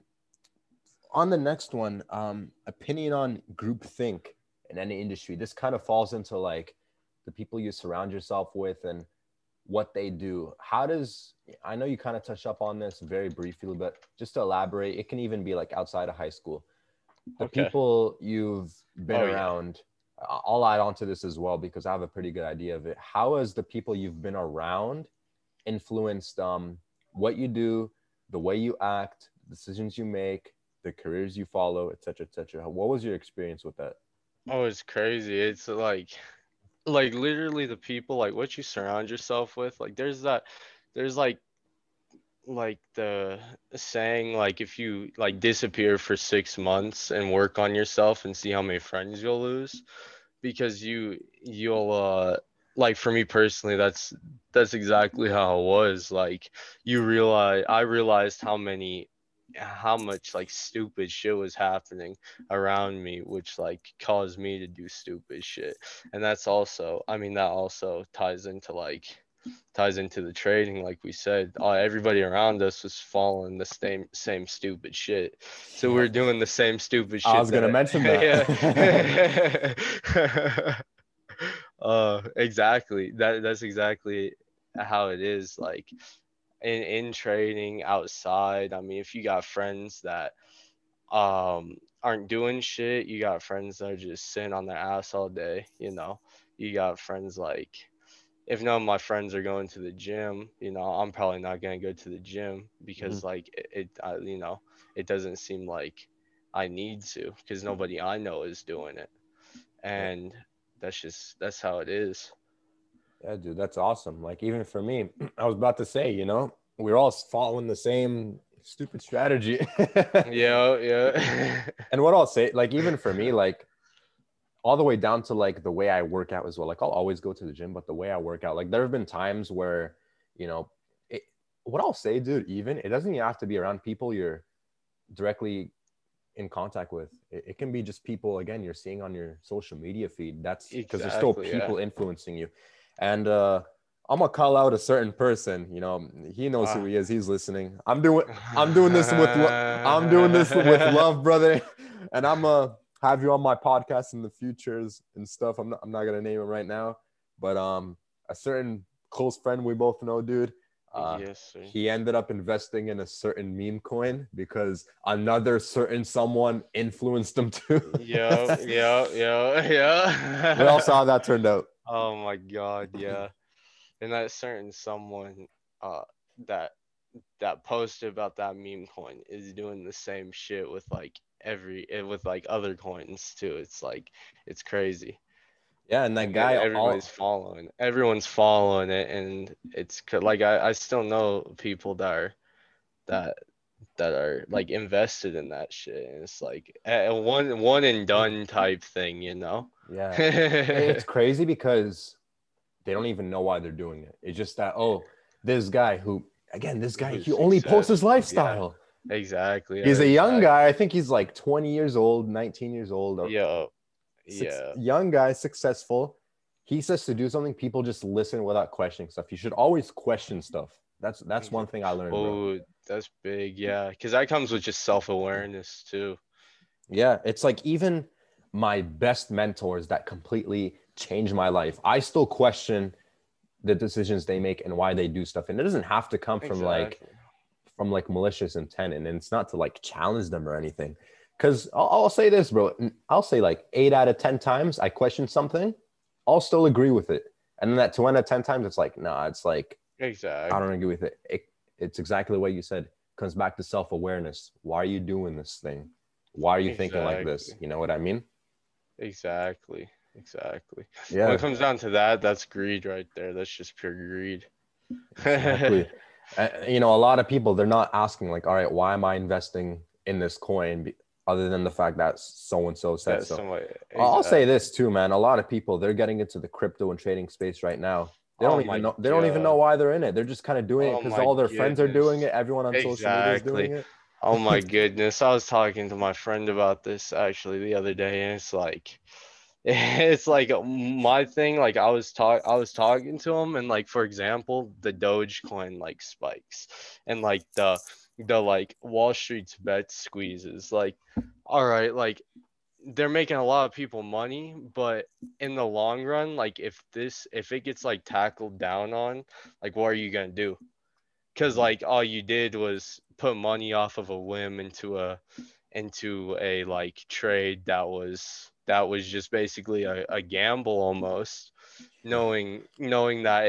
on the next one, opinion on groupthink in any industry. This kind of falls into like the people you surround yourself with and what they do. I know you kind of touched up on this very briefly, but just to elaborate, it can even be like outside of high school. The Okay. people you've been Oh yeah. around, I'll add on to this as well because I have a pretty good idea of it. How has the people you've been around influenced what you do, the way you act, decisions you make, the careers you follow, et cetera, et cetera? What was your experience with that? Oh, it's crazy. It's like literally the people like what you surround yourself with. Like there's like the saying like if you like disappear for 6 months and work on yourself and see how many friends you'll lose because you'll like for me personally that's exactly how it was. Like I realized how many how much like stupid shit was happening around me, which like caused me to do stupid shit. And that's also, I mean, that also ties into the trading, like we said. Everybody around us was following the same stupid shit, so we Yeah, are doing the same stupid I shit was gonna that mention that. yeah. Exactly. That's exactly how it is. Like in trading outside. I mean, if you got friends that aren't doing shit, you got friends that are just sitting on their ass all day. You got friends like, if none of my friends are going to the gym, I'm probably not gonna go to the gym Mhm. because like it doesn't seem like I need to because nobody I know is doing it, Yeah. and that's how it is. Yeah, dude, that's awesome. Like even for me, I was about to say, we're all following the same stupid strategy. Yeah, yeah. And what I'll say, like even for me, like all the way down to like the way I work out as well. Like I'll always go to the gym, but the way I work out, like there have been times where, you know, it, what I'll say, dude, even it doesn't even have to be around people you're directly in contact with. It can be just people again you're seeing on your social media feed. That's because there's still Exactly, yeah. people influencing you. And I'm gonna call out a certain person. He knows who Wow. he is. He's listening. I'm doing this I'm doing this with love, brother. And I'm have you on my podcast in the futures and stuff. I'm not gonna name him right now, but a certain close friend we both know, dude. Yes, sir. He ended up investing in a certain meme coin because another certain someone influenced him too. Yo, yo, yo, We all saw yo. how that turned out. Oh my God, yeah. And that certain someone uh that posted about that meme coin is doing the same shit with like with like other coins too. It's like it's crazy. Yeah, and that And guy everyone's following it, and like I still know people that that are like invested in that shit, and it's like a one and done type thing. yeah, it's crazy because they don't even know why they're doing it. It's just that, oh, this guy, he Who's only posts his successful? Yeah, lifestyle. exactly. Yeah, He's a young exactly. guy. I think he's like 20 years old, 19 years old, or Yeah, six yeah, young guy, successful. He says to do something, people just listen without questioning stuff. You should always question stuff. That's one thing I learned, bro. oh, that's big. Yeah, because that comes with just self-awareness too. Yeah, it's like even my best mentors that completely changed my life. I still question the decisions they make and why they do stuff. And it doesn't have to come Exactly. from like malicious intent, and it's not to like challenge them or anything. Because I'll say this, bro. I'll say like 8 out of 10 times I question something, I'll still agree with it. And then that 2 out of 10 times, it's like, nah, it's like I don't Exactly. agree with it. It's exactly what you said. It comes back to self awareness. Why are you doing this thing? Why are you thinking like this? Exactly. You know what I mean? Exactly. Exactly. When it Yeah, comes down to that, that's greed right there. That's just pure greed. exactly. A lot of people, they're not asking like, all right, why am I investing in this coin other than the fact that so and so said That's so. somewhat I'll say exactly. this too, man. A lot of people, they're getting into the crypto and trading space right now. They don't Oh even my know. They don't even know god. why they're in it. They're just kind of doing it Oh because my all their friends are doing goodness. it. Everyone on social media is doing Exactly. it. Oh my goodness. I was talking to my friend about this actually the other day, and it's like it's like my thing. Like I was talking to him, and like for example, the Dogecoin like spikes, and like the like Wall Street's bet squeezes. Like, all right, like they're making a lot of people money, but in the long run, like if it gets like tackled down on, like what are you gonna do? Because Mhm. like all you did was put money off of a whim into a like trade that was just basically a gamble almost, Yeah. knowing that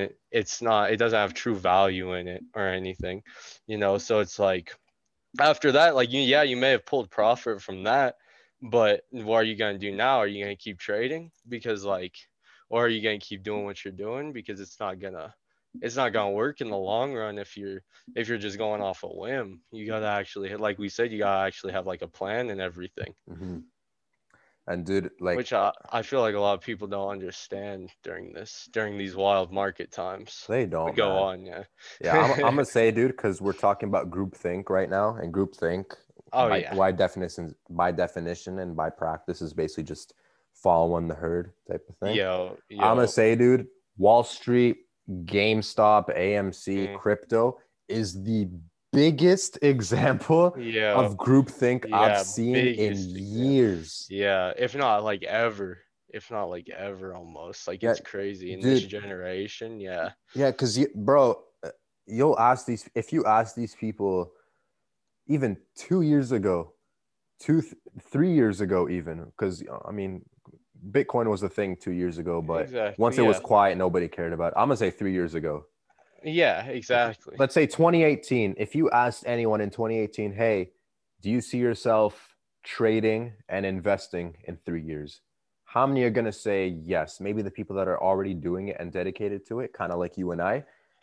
it doesn't have true value in it or anything. So it's like after that, like yeah, you may have pulled profit from that, but what are you gonna do now? Are you gonna keep trading because like, or are you gonna keep doing what you're doing because it's not gonna work in the long run if you're just going off a whim. You gotta actually, like we said, you gotta actually have like a plan and everything. Hmm. And dude, like which I feel like a lot of people don't understand during these wild market times. they But don't, go man. on, yeah. Yeah, I'm gonna say, dude, because we're talking about groupthink right now, and groupthink Oh yeah. by definition and by practice is basically just following the herd type of thing. Yo, I'm gonna yo. say, dude, Wall Street, GameStop, AMC, Mm, crypto is the biggest example yo. of groupthink I've Yeah, seen in biggest example. years. Yeah, if not like ever. If not like ever almost. Like Yeah, it's crazy in this dude. generation. Yeah. Yeah, because bro, you'll ask these if you ask these people even 2 years ago, 3 years ago, even because I mean, Bitcoin was a thing 2 years ago, but once Exactly. it was Yeah. quiet, nobody cared about it. I'm gonna say 3 years ago. Yeah, exactly. Let's say 2018. If you asked anyone in 2018, hey, do you see yourself trading and investing in 3 years? How many are gonna say yes? Maybe the people that are already doing it and dedicated to it, kind of like you and I.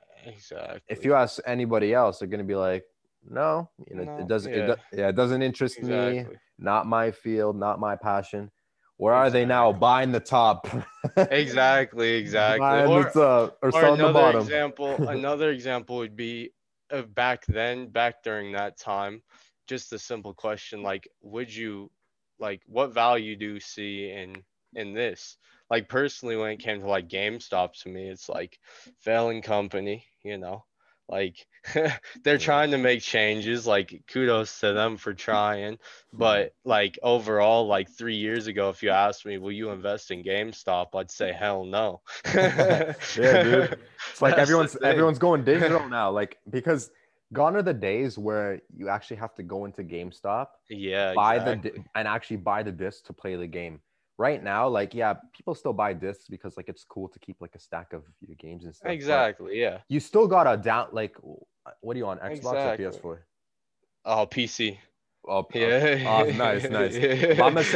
If Exactly. you ask anybody else, they're gonna be like, no, it No, doesn't. yeah, Yeah, it doesn't interest me. exactly. Not my field. Not my passion. Where are they now? Exactly. Buying the top, Exactly, exactly. buying the top, or Or selling the bottom. another example would be back then, back during that time, just a simple question like, would you, like, what value do you see in this? Like personally, when it came to like GameStop, to me, it's like failing company, like they're Yeah. trying to make changes. Like kudos to them for trying, but like overall, like 3 years ago, if you asked me, will you invest in GameStop? I'd say hell no. Yeah, dude. It's like That's the thing. everyone's going digital now, like because gone are the days where you actually have to go into GameStop, Yeah, exactly. and actually buy the disc to play the game. Right now, like yeah, people still buy discs because like it's cool to keep like a stack of your games and stuff, but Exactly. Yeah. you still gotta down like what are you on, Xbox or Exactly. PS4? Oh, PC. Oh, nice, nice. But Yeah.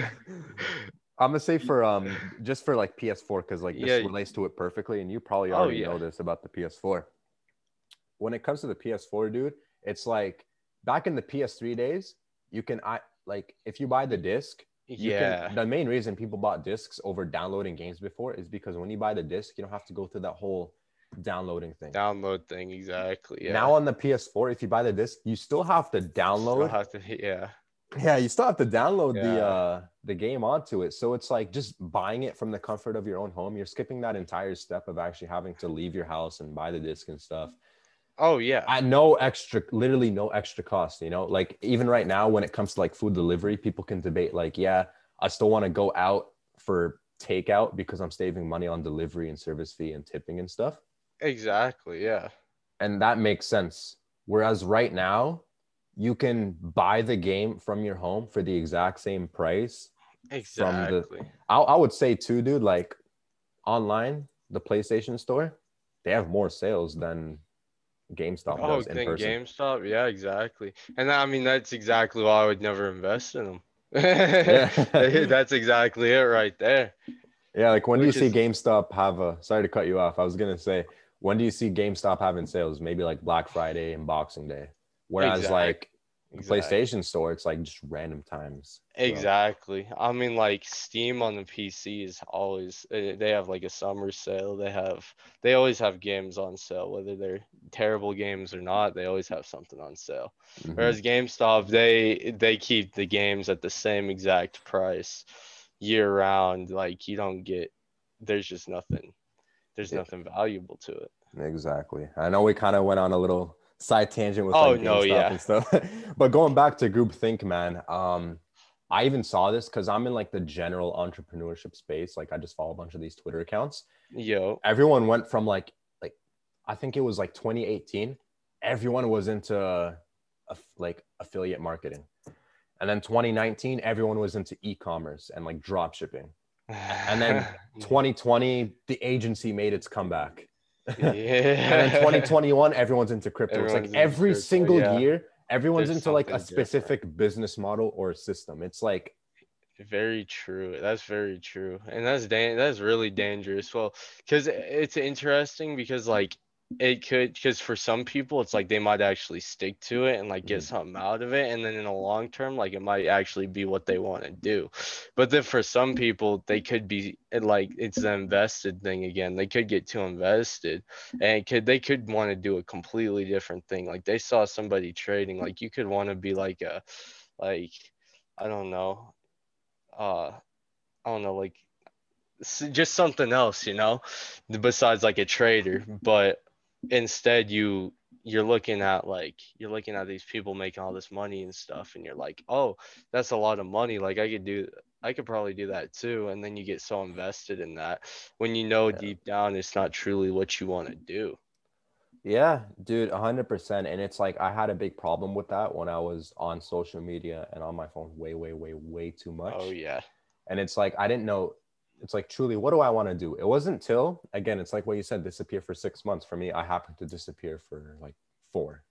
I'm gonna say for just for like PS4 because like this Yeah. relates to it perfectly, and you probably Oh already yeah. know this about the PS4. When it comes to the PS4, dude, it's like back in the PS3 days, you can I like if you buy the disc, you can Yeah. the main reason people bought discs over downloading games before is because when you buy the disc, you don't have to go through that whole downloading thing. Download thing. Exactly. Yeah. Now on the PS4, if you buy the disc, you still have to Still download. have to. Yeah. Yeah, you still have to download Yeah. the game onto it. So it's like just buying it from the comfort of your own home. You're skipping that entire step of actually having to leave your house and buy the disc and stuff. Oh yeah. At no extra, literally no extra cost, like even right now when it comes to like food delivery, people can debate like, yeah, I still want to go out for takeout because I'm saving money on delivery and service fee and tipping and stuff. Exactly. Yeah. And that makes sense. Whereas right now, you can buy the game from your home for the exact same price from Exactly. I would say too, dude, like online, the PlayStation store, they have more sales than GameStop Oh, does in then person. GameStop. Yeah, exactly. And I mean, that's exactly why I would never invest in them. Yeah. That's exactly it right there. Yeah, like when do you Which see is GameStop have a sorry to cut you off. I was gonna say, when do you see GameStop having sales? Maybe like Black Friday and Boxing Day. Whereas exact, like the exactly. PlayStation store, it's like just random times. So Exactly. I mean, like Steam on the PC is always they have like a summer sale. They always have games on sale, whether they're terrible games or not. They always have something on sale. mhm. Whereas GameStop, they keep the games at the same exact price year round. Like you don't get there's just nothing. There's Yeah, nothing valuable to it. exactly. I know we kind of went on a little side tangent with Oh like no, GameStop yeah. and stuff, but going back to groupthink, man. I even saw this because I'm in like the general entrepreneurship space. Like I just follow a bunch of these Twitter accounts. Yo. Everyone went from like I think it was like 2018. Everyone was into like affiliate marketing, and then 2019, everyone was into e-commerce and like drop shipping. And then 2020, the agency made its comeback. And then Yeah. 2021, everyone's into crypto. It's like Everyone's into every crypto. single Yeah. year, everyone's There's into like a something different. specific business model or system. It's like, Very true. That's very true. And that's really dangerous. Well, because it's interesting because like It could, because for some people, it's like they might actually stick to it and like get Mhm. something out of it. And then in the long term, like it might actually be what they want to do. But then for some people, they could be like, it's the invested thing again. They could get too invested and they could want to do a completely different thing. Like they saw somebody trading, like you could want to be like, I don't know, uh, I don't know, like just something else, besides like a trader. But instead, you're looking at these people making all this money and stuff, and you're like, oh, that's a lot of money. Like I could probably do that too. And then you get so invested in that when you know Yeah. deep down it's not truly what you want to do. Yeah, dude, 100%. And it's like I had a big problem with that when I was on social media and on my phone way, way, way, way too Oh much. yeah. And it's like I didn't know. It's like truly, what do I want to do? It wasn't till again, it's like what you said, disappear for 6 months. For me, I happened to disappear for like four.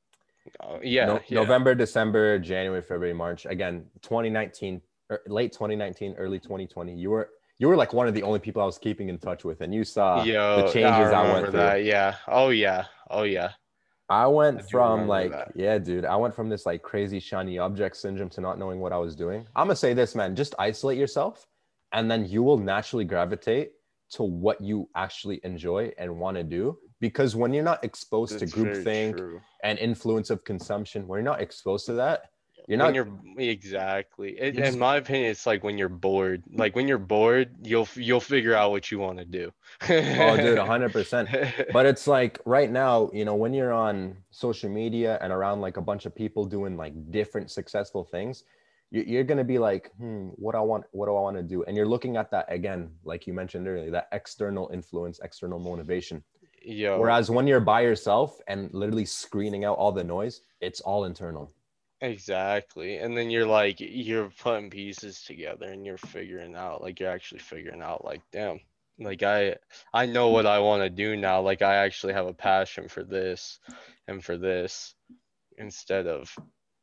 Oh yeah. No, Yeah. November, December, January, February, March. Again, 2019, late 2019, early 2020. You were like one of the only people I was keeping in touch with, and you saw the Yo, I changes I went remember through. that. Yeah. Oh yeah. Oh yeah. I I went do from remember like, that. yeah, dude, I went from this like crazy shiny object syndrome to not knowing what I was doing. I'm gonna say this, man, just isolate yourself and then you will naturally gravitate to what you actually enjoy and want to do. Because when you're not exposed to That's very groupthink true. and influence of consumption, when you're not exposed to that, you're When not, you're exactly you're in just, my opinion, it's like when you're bored, like when you're bored you'll figure out what you want to do. oh, dude, 100%. But it's like right now, when you're on social media and around like a bunch of people doing like different successful things, you're going to be like, what do I want to do? And you're looking at that again, like you mentioned earlier, that external influence, external motivation. Yo, Whereas when you're by yourself and literally screening out all the noise, it's all internal. exactly. And then you're putting pieces together and you're actually figuring out like, damn, like I know what I want to do now. Like I actually have a passion for this and for this instead of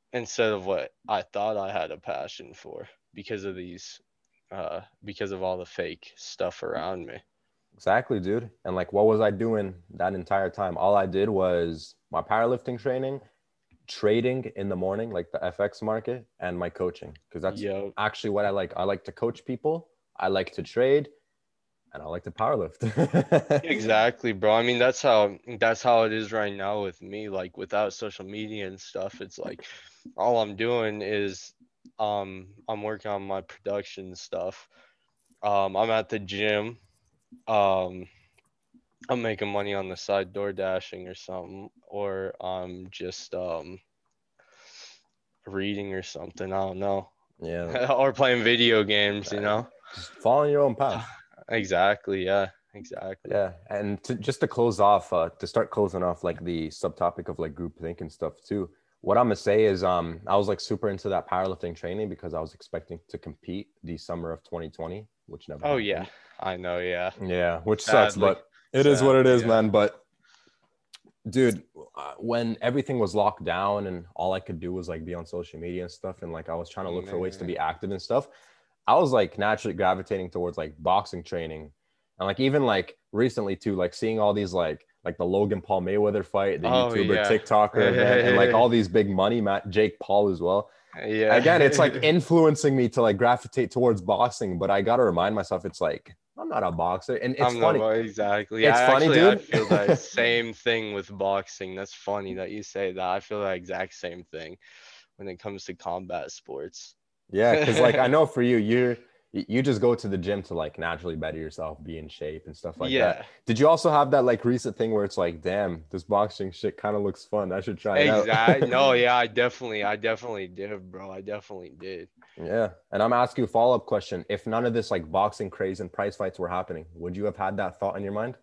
what I thought I had a passion for because of because of all the fake stuff around me. Exactly, dude. And like, what was I doing that entire time? All I did was my powerlifting training, trading in the morning, like the FX market, and my coaching, because that's Yo, actually what I like. I like to coach people, I like to trade, and I like to powerlift. exactly, bro. I mean, that's how it is right now with me. Like without social media and stuff, it's like all I'm doing is I'm working on my production stuff. I'm at the gym. Um, I'm making money on the side door dashing or something, or I'm just reading or something. I don't know. Yeah, Or playing video games. just following your own path. Exactly. Yeah. Exactly. Yeah, and just to close off, to start closing off like the subtopic of like group think and stuff too. What I'm gonna say is, I was like super into that powerlifting training because I was expecting to compete the summer of 2020, which never Oh yeah. happened. I know. Yeah. Yeah, which sucks, Sadly. but it is what it Sadly. is, Yeah. man. But dude, when everything was locked down and all I could do was like be on social media and stuff, and like I was trying to look for ways to Man. be active and stuff, I was like naturally gravitating towards like boxing training, and like even like recently too, like seeing all these like the Logan Paul Mayweather fight, the Oh YouTuber yeah. TikToker event, and like all these big money, Matt Jake Paul as well. Again, it's like Yeah. influencing me to like gravitate towards boxing, but I gotta remind myself, it's like I'm not a boxer, and it's I'm not funny. exactly. It's funny, I dude. feel that same thing with boxing. That's funny that you say that. I feel that exact same thing when it comes to combat sports. Yeah, because like I know for you, you just go to the gym to like naturally better yourself, be in shape and stuff like that. Yeah. Did you also have that like recent thing where it's like, damn, this boxing shit kind of looks fun. I should try it out. Exactly. No, yeah, I definitely did, bro. I definitely did. Yeah. And I'm asking you a follow-up question. If none of this like boxing craze and prize fights were happening, would you have had that thought in your mind?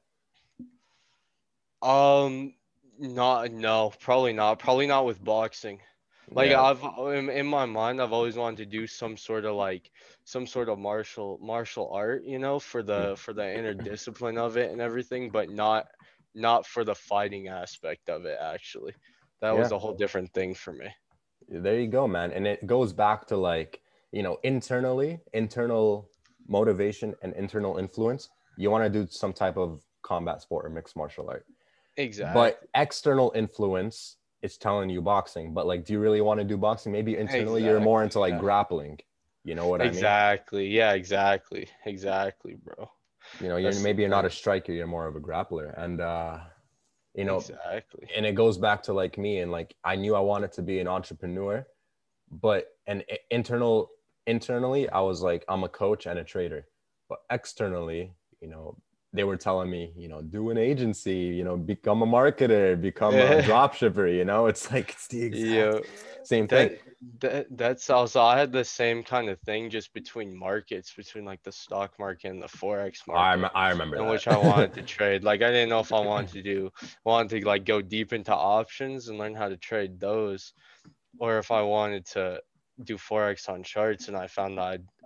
Um, not no, probably not. Probably not with boxing. Like Yeah. in my mind, I've always wanted to do some sort of martial art, for Mm. the inner discipline of it and everything, but not for the fighting aspect of it, actually. That was Yeah. a whole different thing for me. There you go, man. And it goes back to like, internal motivation and internal influence. You want to do some type of combat sport or mixed martial art. but Exactly. external influence is telling you boxing. But like, do you really want to do boxing? Maybe internally you're more Exactly. into like Yeah. grappling. You know what I mean? Exactly. Yeah, exactly. Exactly, bro. You know, That's the you're not thing. a striker, you're more of a grappler. And you know, Exactly. and it goes back to like me, and like I knew I wanted to be an entrepreneur, but and internally I was like, I'm a coach and a trader. But externally, you know, they were telling me, you know, do an agency, you know, become a marketer, become a drop shipper, you know. It's like it's the exact Yeah, same thing. that that's also I had the same kind of thing just between markets, between like the stock market and the forex market, I remember in which I that. wanted to trade. Like I didn't know if I wanted to like go deep into options and learn how to trade those, or if I wanted to do forex on charts. And I found that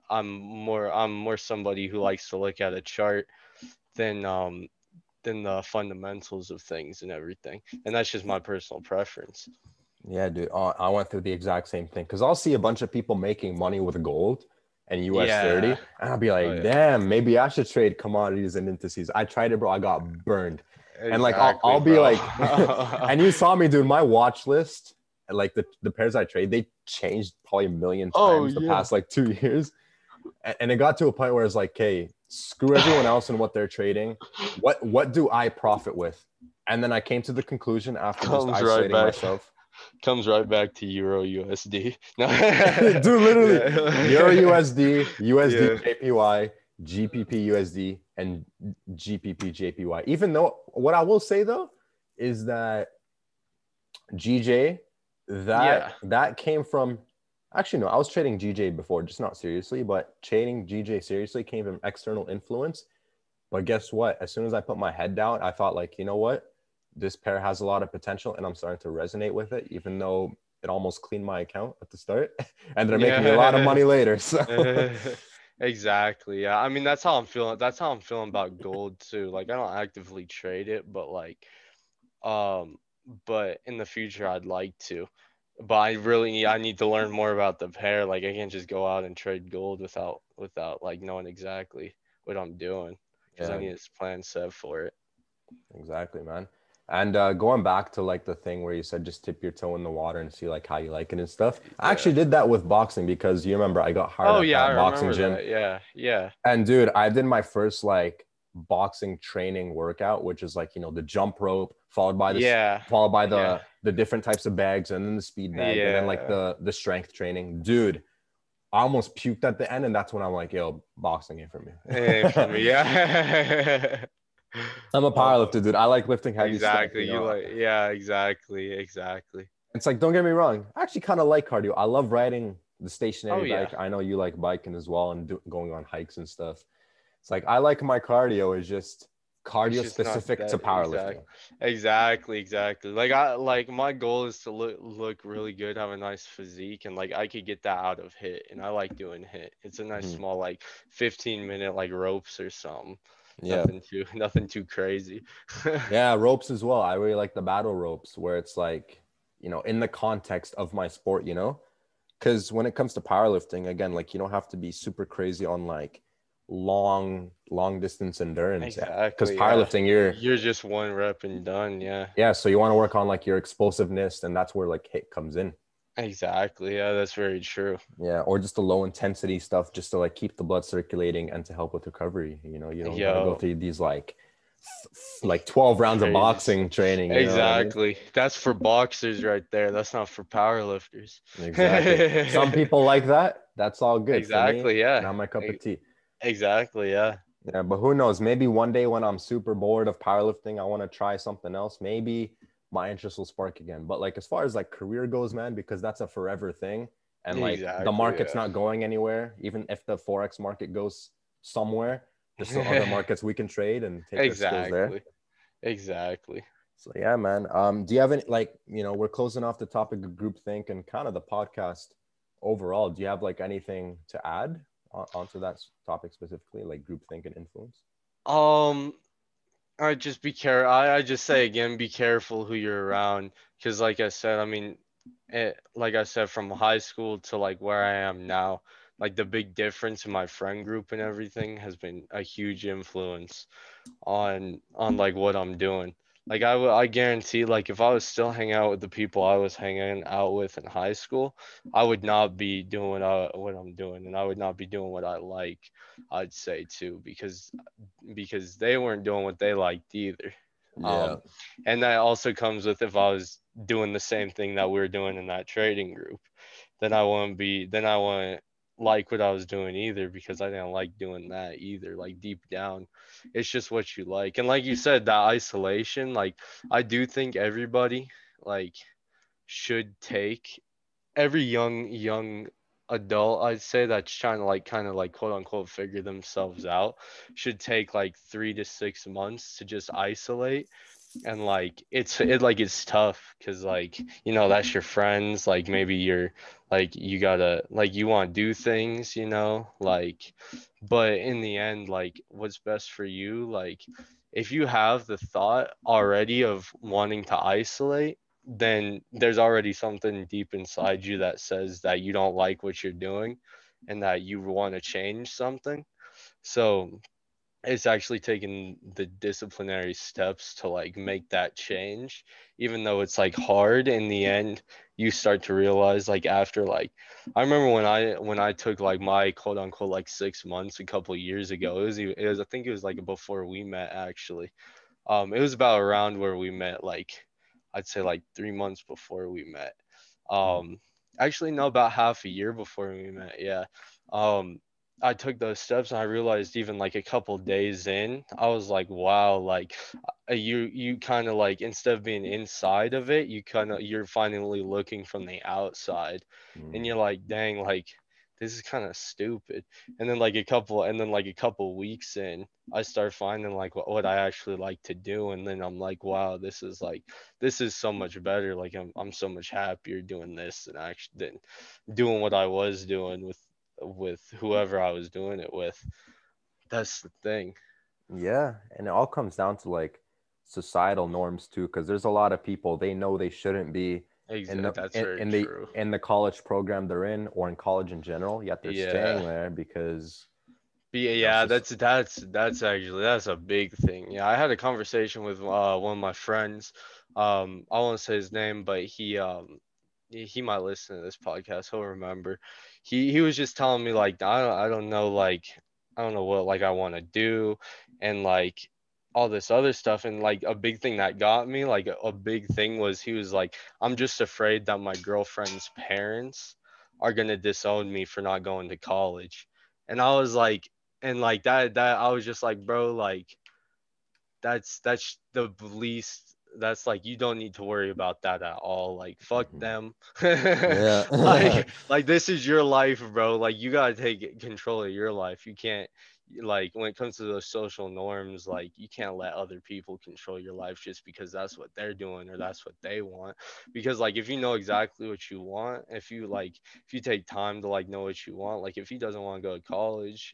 I'm more somebody who likes to look at a chart than than the fundamentals of things and everything. And that's just my personal preference. Yeah, dude. I went through the exact same thing because I'll see a bunch of people making money with gold and US Yeah. 30, and I'll be Oh like, yeah. damn, maybe I should trade commodities and indices. I tried it, bro. I got burned. And like Exactly, I'll be bro. like, and you saw me, dude, my watch list, like the pairs I trade, they changed probably a million Oh times the yeah. past like 2 years. And it got to a point where it's like, hey, screw everyone else and what they're trading. What do I profit with? And then I came to the conclusion after just comes right isolating back myself. comes right back to Euro USD. No. Dude, literally, Euro Yeah. USD, USD Yeah. JPY, GPP USD, and GPP JPY. Even though, what I will say though is that GJ, Yeah. that came from, actually no, I was trading GJ before, just not seriously, but trading GJ seriously came from external influence. But guess what? As soon as I put my head down, I thought like, you know what? This pair has a lot of potential, and I'm starting to resonate with it, even though it almost cleaned my account at the start, and they're making me a lot of Yeah. money later. So Exactly. Yeah. I mean, that's how I'm feeling. That's how I'm feeling about gold too. Like I don't actively trade it, but like um but in the future I'd like to. But I need to learn more about the pair. Like I can't just go out and trade gold without like knowing exactly what I'm doing because I yeah, need a plan set for it. exactly, man. And going back to like the thing where you said just tip your toe in the water and see like how you like it and stuff. I Yeah. actually did that with boxing because you remember I got hired Oh at yeah, I that boxing remember gym. that. Yeah. Yeah. And dude, I did my first like boxing training workout, which is like, you know, the jump rope Yeah. followed by Yeah. the different types of bags and then the speed bag and then like Yeah. the strength training. Dude, I almost puked at the end, and that's when I'm like, yo, boxing ain't for me. For me, yeah. I'm a uh, powerlifter, dude. I like lifting heavy stuff, exactly. you You know. like, yeah, exactly. Exactly. It's like, don't get me wrong. I actually kind of like cardio. I love riding the Oh stationary yeah. bike. I know you like biking as well and going on hikes and stuff. It's like I like my cardio is just It's cardio just not specific to that powerlifting. exactly. Like I like my goal is to look really good, have a nice physique, and like I could get that out of hit, and I like doing hit. It's a nice Mhm. small like 15-minute like ropes or something. Yeah. Nothing too crazy. Yeah, ropes as well. I really like the battle ropes where it's like, you know, in the context of my sport, you know? Because when it comes to powerlifting, again, like you don't have to be super crazy on like long distance endurance. Because Exactly, yeah. powerlifting, you're You're just one rep and done, yeah. yeah, so you want to work on like your explosiveness, and that's where like hit comes in. Exactly, yeah, that's very true. Yeah, or just the low intensity stuff, just to like keep the blood circulating and to help with recovery. You know, you don't got to go Yo, through these like 12 rounds of crazy. boxing training. You know what I mean? Exactly. That's for boxers right there. That's not for powerlifters. Exactly. Some people like that. That's all good. For me, Exactly, yeah. not my cup of tea. Exactly, yeah. Yeah, but who knows? Maybe one day when I'm super bored of powerlifting, I want to try something else. Maybe my interest will spark again. But like as far as like career goes, man, because that's a forever thing, and like the Exactly, market's yeah. not going anywhere. Even if the forex market goes somewhere, there's still other markets we can trade and take our skills there. Exactly. Exactly. So yeah, man. Do you have any like we're closing off the topic of groupthink and kind of the podcast overall. Do you have like anything to add onto that topic specifically, like groupthink and influence? Um, I just be care. I just say again, be careful who you're around, because like I said, I mean, like I said, from high school to like where I am now, like the big difference in my friend group and everything has been a huge influence on like what I'm doing. Like I guarantee, like if I was still hanging out with the people I was hanging out with in high school, I would not be doing what I'm doing, and I would not be doing what I like. I'd say too, because they weren't doing what they liked either. Yeah. Um, and that also comes with if I was doing the same thing that we were doing in that trading group, then I wouldn't like what I was doing either because I didn't like doing that either. Like deep down, it's just what you like. And like you said, that isolation, like I do think everybody like should take every young adult, I'd say, that's trying to like kind of like quote unquote figure themselves out should take like 3 to 6 months to just isolate. And like it's tough because like that's your friends, like maybe you're like you gotta like you want to do things, like, but in the end, like what's best for you, like if you have the thought already of wanting to isolate, then there's already something deep inside you that says that you don't like what you're doing and that you want to change something. So it's actually taken the disciplinary steps to like make that change, even though it's like hard in the end. You start to realize like after like I remember when I took like my quote unquote like 6 months a couple of years ago. It was I think it was like before we met actually. It was about around where we met, like I'd say like 3 months before we met. Mhm. um Actually no, about half a year before we met, yeah. um I took those steps and I realized even like a couple days in, I was like, wow, like you kind of like instead of being inside of it, you're finally looking from the outside, and Mm. you're like, dang, like this is kind of stupid. And then like a couple weeks in, I start finding like what I actually like to do, and then I'm like, wow, this is so much better. Like I'm so much happier doing this than doing what I was doing with whoever I was doing it with. That's the thing. Yeah, and it all comes down to like societal norms too, because there's a lot of people they know they shouldn't be in the That's very the true. in the college program they're in or in college in general, yet they're Yeah. staying there because But yeah, it's yeah, just that's actually that's a big thing. Yeah, I had a conversation with one of my friends. I won't say his name, but he might listen to this podcast. He'll remember. He was just telling me like I don't know, like I don't know what like I want to do, and like all this other stuff. And like a big thing that got me, like a big thing was he was like, I'm just afraid that my girlfriend's parents are gonna disown me for not going to college. And I was like, and like that I was just like, bro, like that's the least. That's like you don't need to worry about that at all. Like fuck Mhm. them. Yeah. Like this is your life, bro. Like you gotta take control of your life. You can't, like when it comes to those social norms, like you can't let other people control your life just because that's what they're doing or that's what they want. Because like if you know exactly what you want, if you take time to like know what you want, like if he doesn't want to go to college,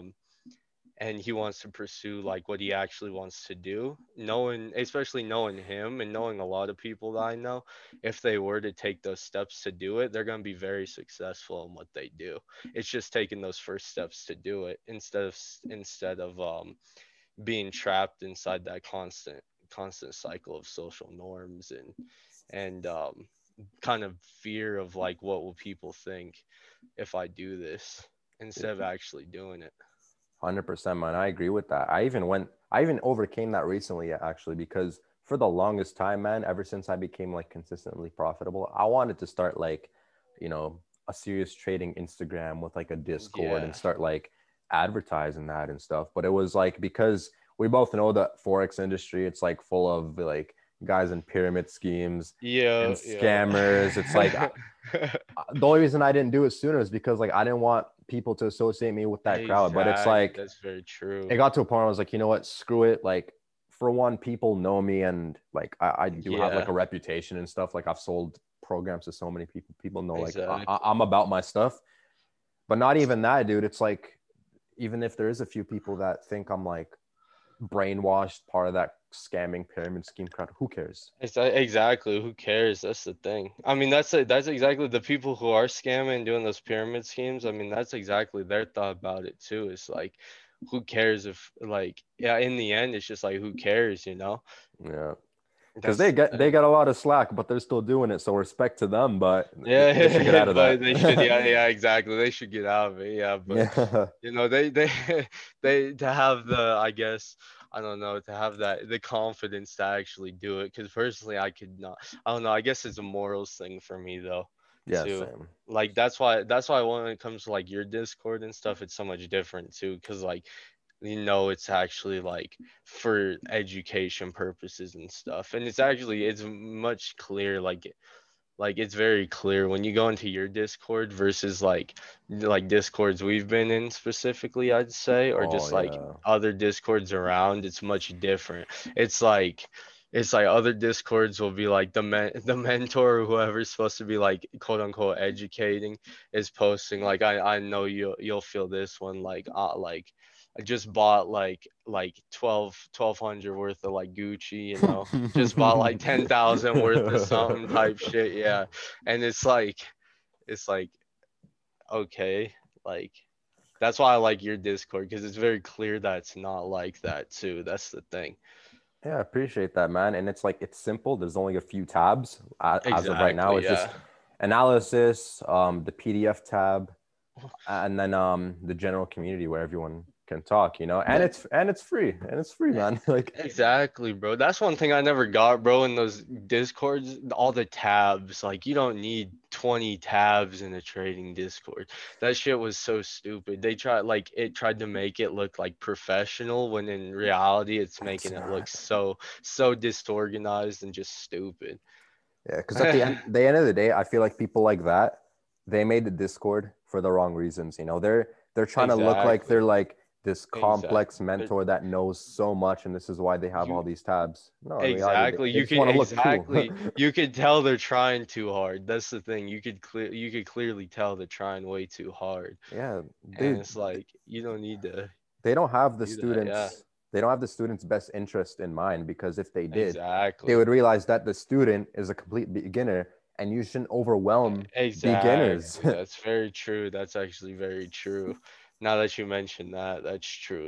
and he wants to pursue like what he actually wants to do, knowing, especially knowing him and knowing a lot of people that I know, if they were to take those steps to do it, they're going to be very successful in what they do. It's just taking those first steps to do it instead of being trapped inside that constant cycle of social norms and kind of fear of like what will people think if I do this instead of actually doing it. 100%, man. I agree with that. I even overcame that recently, actually, because for the longest time, man, ever since I became like consistently profitable, I wanted to start like, you know, a serious trading Instagram with like a Discord and Yeah. start like advertising that and stuff. But it was like because we both know that Forex industry, it's like full of like guys in pyramid schemes and Yeah, scammers. It's like yeah. the only reason I didn't do it sooner is because like I didn't want people to associate me with that crowd. But it's Exactly. like That's very true. it got to a point where I was like, you know what, screw it. Like for one, people know me and like I do have like Yeah, a reputation and stuff. Like I've sold programs to so many people. People know like exactly. I'm about my stuff. But not even that, dude. It's like even if there is a few people that think I'm like brainwashed, part of that scamming pyramid scheme crowd, who cares? Exactly. Who cares? That's the thing. I mean, that's exactly the people who are scamming and doing those pyramid schemes. I mean, that's exactly their thought about it too. It's like, who cares if like, yeah, in the end, it's just like, who cares, you know? Yeah. because That's the they thing. get a lot of slack, but they're still doing it. So respect to them, but they should get Yeah, out of but they should, that. yeah, exactly. They should get out of it. Yeah, but Yeah. they they to have the, I guess, I don't know, to have that the confidence to actually do it. Because personally, I could not. I don't know. I guess it's a morals thing for me though, Yeah, too. same. Like that's why when it comes to like your Discord and stuff, it's so much different too. Because like it's actually like for education purposes and stuff, and it's much clear like it's very clear when you go into your Discord versus like Discords we've been in specifically, I'd say, or Oh just like yeah. other Discords around. It's much different. It's like it's like other Discords will be like the mentor or whoever's supposed to be like quote unquote educating is posting like I know you'll feel this one like I just bought like 1200 worth of like Gucci, just bought like 10,000 worth of something type shit, yeah. And it's like okay, like that's why I like your Discord because it's very clear that it's not like that too. That's the thing. Yeah, I appreciate that, man. And it's like it's simple. There's only a few tabs as of right now. Exactly, It's just yeah. analysis, the PDF tab, and then the general community where everyone can talk, and it's free. And it's free, man. Like Exactly, bro. That's one thing I never got, bro, in those Discords, all the tabs. Like you don't need 20 tabs in a trading Discord. That shit was so stupid. It tried to make it look like professional when in reality it's it's making it look not. so disorganized and just stupid. Yeah, because at the end of the day, I feel like people like that, they made the Discord for the wrong reasons. They're trying to look like Exactly. they're like this complex Exactly. mentor that knows so much, and this is why they have all You these tabs. No, in reality, Exactly. they You just could want to look cool. you could tell they're trying too hard. That's the thing. You could clearly tell they're trying way too hard. Yeah, And dude, it's like you don't need to they don't have the do that. Yeah. students, they don't have the students' best interest in mind because if they did, they Exactly. would realize that the student is a complete beginner and you shouldn't overwhelm beginners. Exactly. That's very true. That's actually very true. Now that you mentioned that, that's true.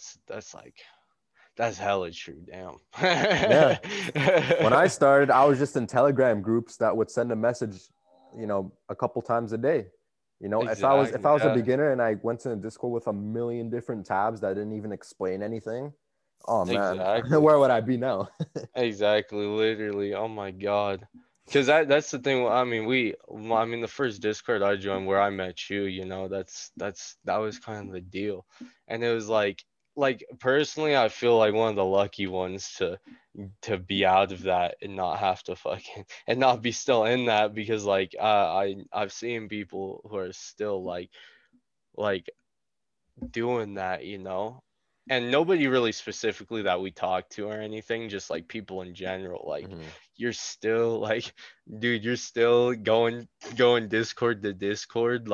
That's hella true. Damn. Yeah. When I started, I was just in Telegram groups that would send a message, a couple times a day. If Exactly. I was a Yeah. beginner and I went to a Discord with a million different tabs that didn't even explain anything, oh man, Exactly. where would I be now? Exactly, literally. Oh my God. Because that's the thing. I mean, the first Discord I joined where I met you, that was kind of the deal. And it was like personally, I feel like one of the lucky ones to be out of that and not have to fucking and not be still in that because like I've seen people who are still like doing that, and nobody really specifically that we talk to or anything, just like people in general. Like Mhm. you're still like, dude, you're still going Discord to Discord.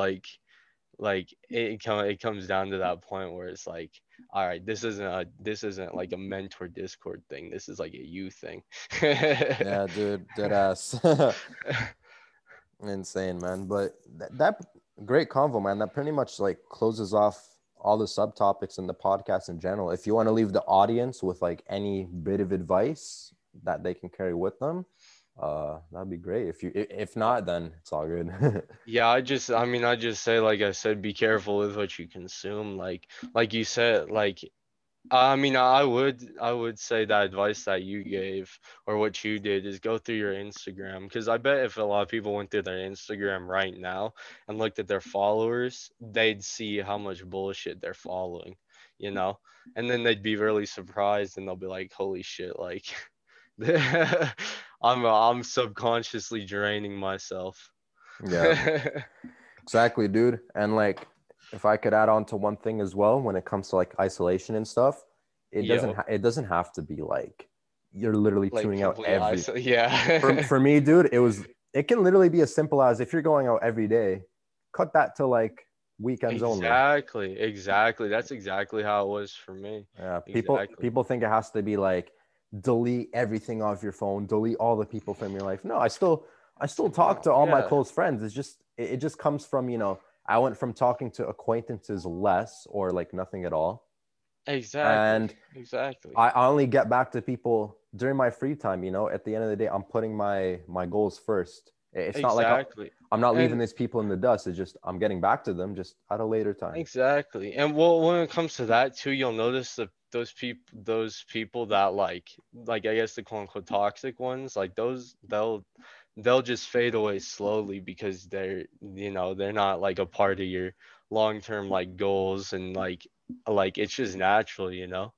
It comes down to that point where it's like, all right, this isn't like a mentor Discord thing. This is like a you thing. Yeah, dude, dead ass. Insane, man. But that great convo, man. That pretty much like closes off all the subtopics in the podcast in general. If you want to leave the audience with like any bit of advice that they can carry with them, that'd be great. If not, then it's all good. Yeah, I just say, like I said, be careful with what you consume. Like you said, I would say that advice that you gave or what you did is go through your Instagram because I bet if a lot of people went through their Instagram right now and looked at their followers, they'd see how much bullshit they're following, you know? And then they'd be really surprised and they'll be like, "Holy shit, like I'm subconsciously draining myself." Yeah, exactly, dude. And like, if I could add on to one thing as well, when it comes to like isolation and stuff, Yo, it doesn't have to be like you're literally like tuning out complete every. iso yeah. For me, dude, it can literally be as simple as if you're going out every day, cut that to like weekends only. Exactly, exactly. That's exactly how it was for me. Yeah, Exactly. people think it has to be like delete everything off your phone, delete all the people from your life. No, I still talk No, to all my yeah. close friends. It just comes from, I went from talking to acquaintances less or like nothing at all. Exactly. And Exactly. I only get back to people during my free time, at the end of the day, I'm putting my goals first. It's not like Exactly. I'm not leaving And these people in the dust. It's just I'm getting back to them just at a later time. exactly. And well, when it comes to that too, you'll notice that those people that like I guess the quote unquote toxic ones, like those they'll just fade away slowly because they're not like a part of your long term like goals, and like it's just natural.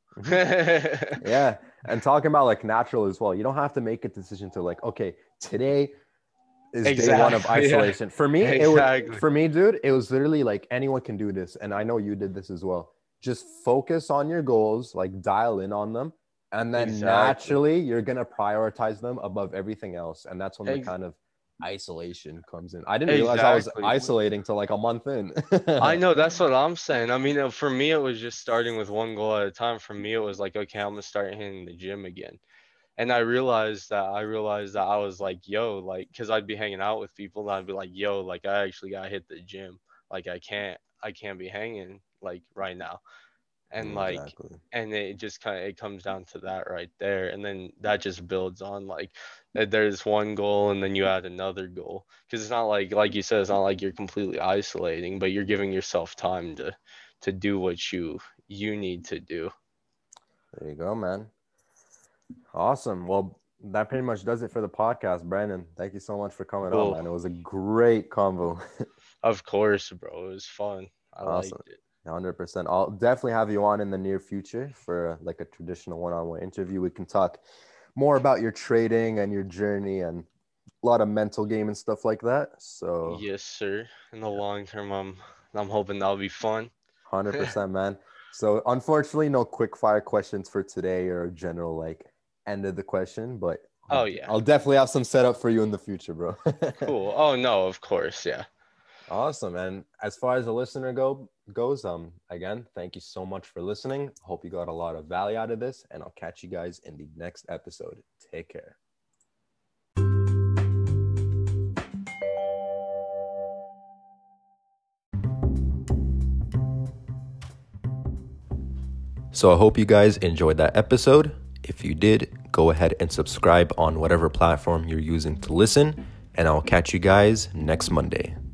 Yeah. And talking about like natural as well, you don't have to make a decision to like, okay, today is day one of Exactly. Yeah. isolation. For me, Exactly. dude, it was literally like anyone can do this. And I know you did this as well. Just focus on your goals, like dial in on them. And then Exactly. naturally you're gonna prioritize them above everything else. And that's when the Ex- kind of isolation comes in. I didn't realize I was exactly. isolating till like a month in. I know, that's what I'm saying. I mean, for me, it was just starting with one goal at a time. For me, it was like, okay, I'm gonna start hitting the gym again. And I realized that I was like, yo, like, cause I'd be hanging out with people and I'd be like, yo, like, I actually gotta hit the gym. Like, I can't be hanging like right now. And like, Exactly. and it just kind of it comes down to that right there, and then that just builds on like there's one goal and then you add another goal, because it's not like you said, it's not like you're completely isolating, but you're giving yourself time to do what you need to do. There you go, man. Awesome. Well, that pretty much does it for the podcast, Brandon. Thank you so much for coming on, Cool. man. It was a great convo. Of course, bro. It was fun. I Awesome. liked it. 100%. I'll definitely have you on in the near future for like a traditional one-on-one interview. We can talk more about your trading and your journey and a lot of mental game and stuff like that. So Yes, sir. In the long term, I'm hoping that'll be fun. 100%, man. So unfortunately, no quick fire questions for today or general like end of the question, but Oh yeah. I'll definitely have some set up for you in the future, bro. Cool. Oh no, of course, yeah. Awesome. And as far as the listener goes, again, thank you so much for listening. Hope you got a lot of value out of this, and I'll catch you guys in the next episode. Take care. So I hope you guys enjoyed that episode. If you did, go ahead and subscribe on whatever platform you're using to listen, and I'll catch you guys next Monday.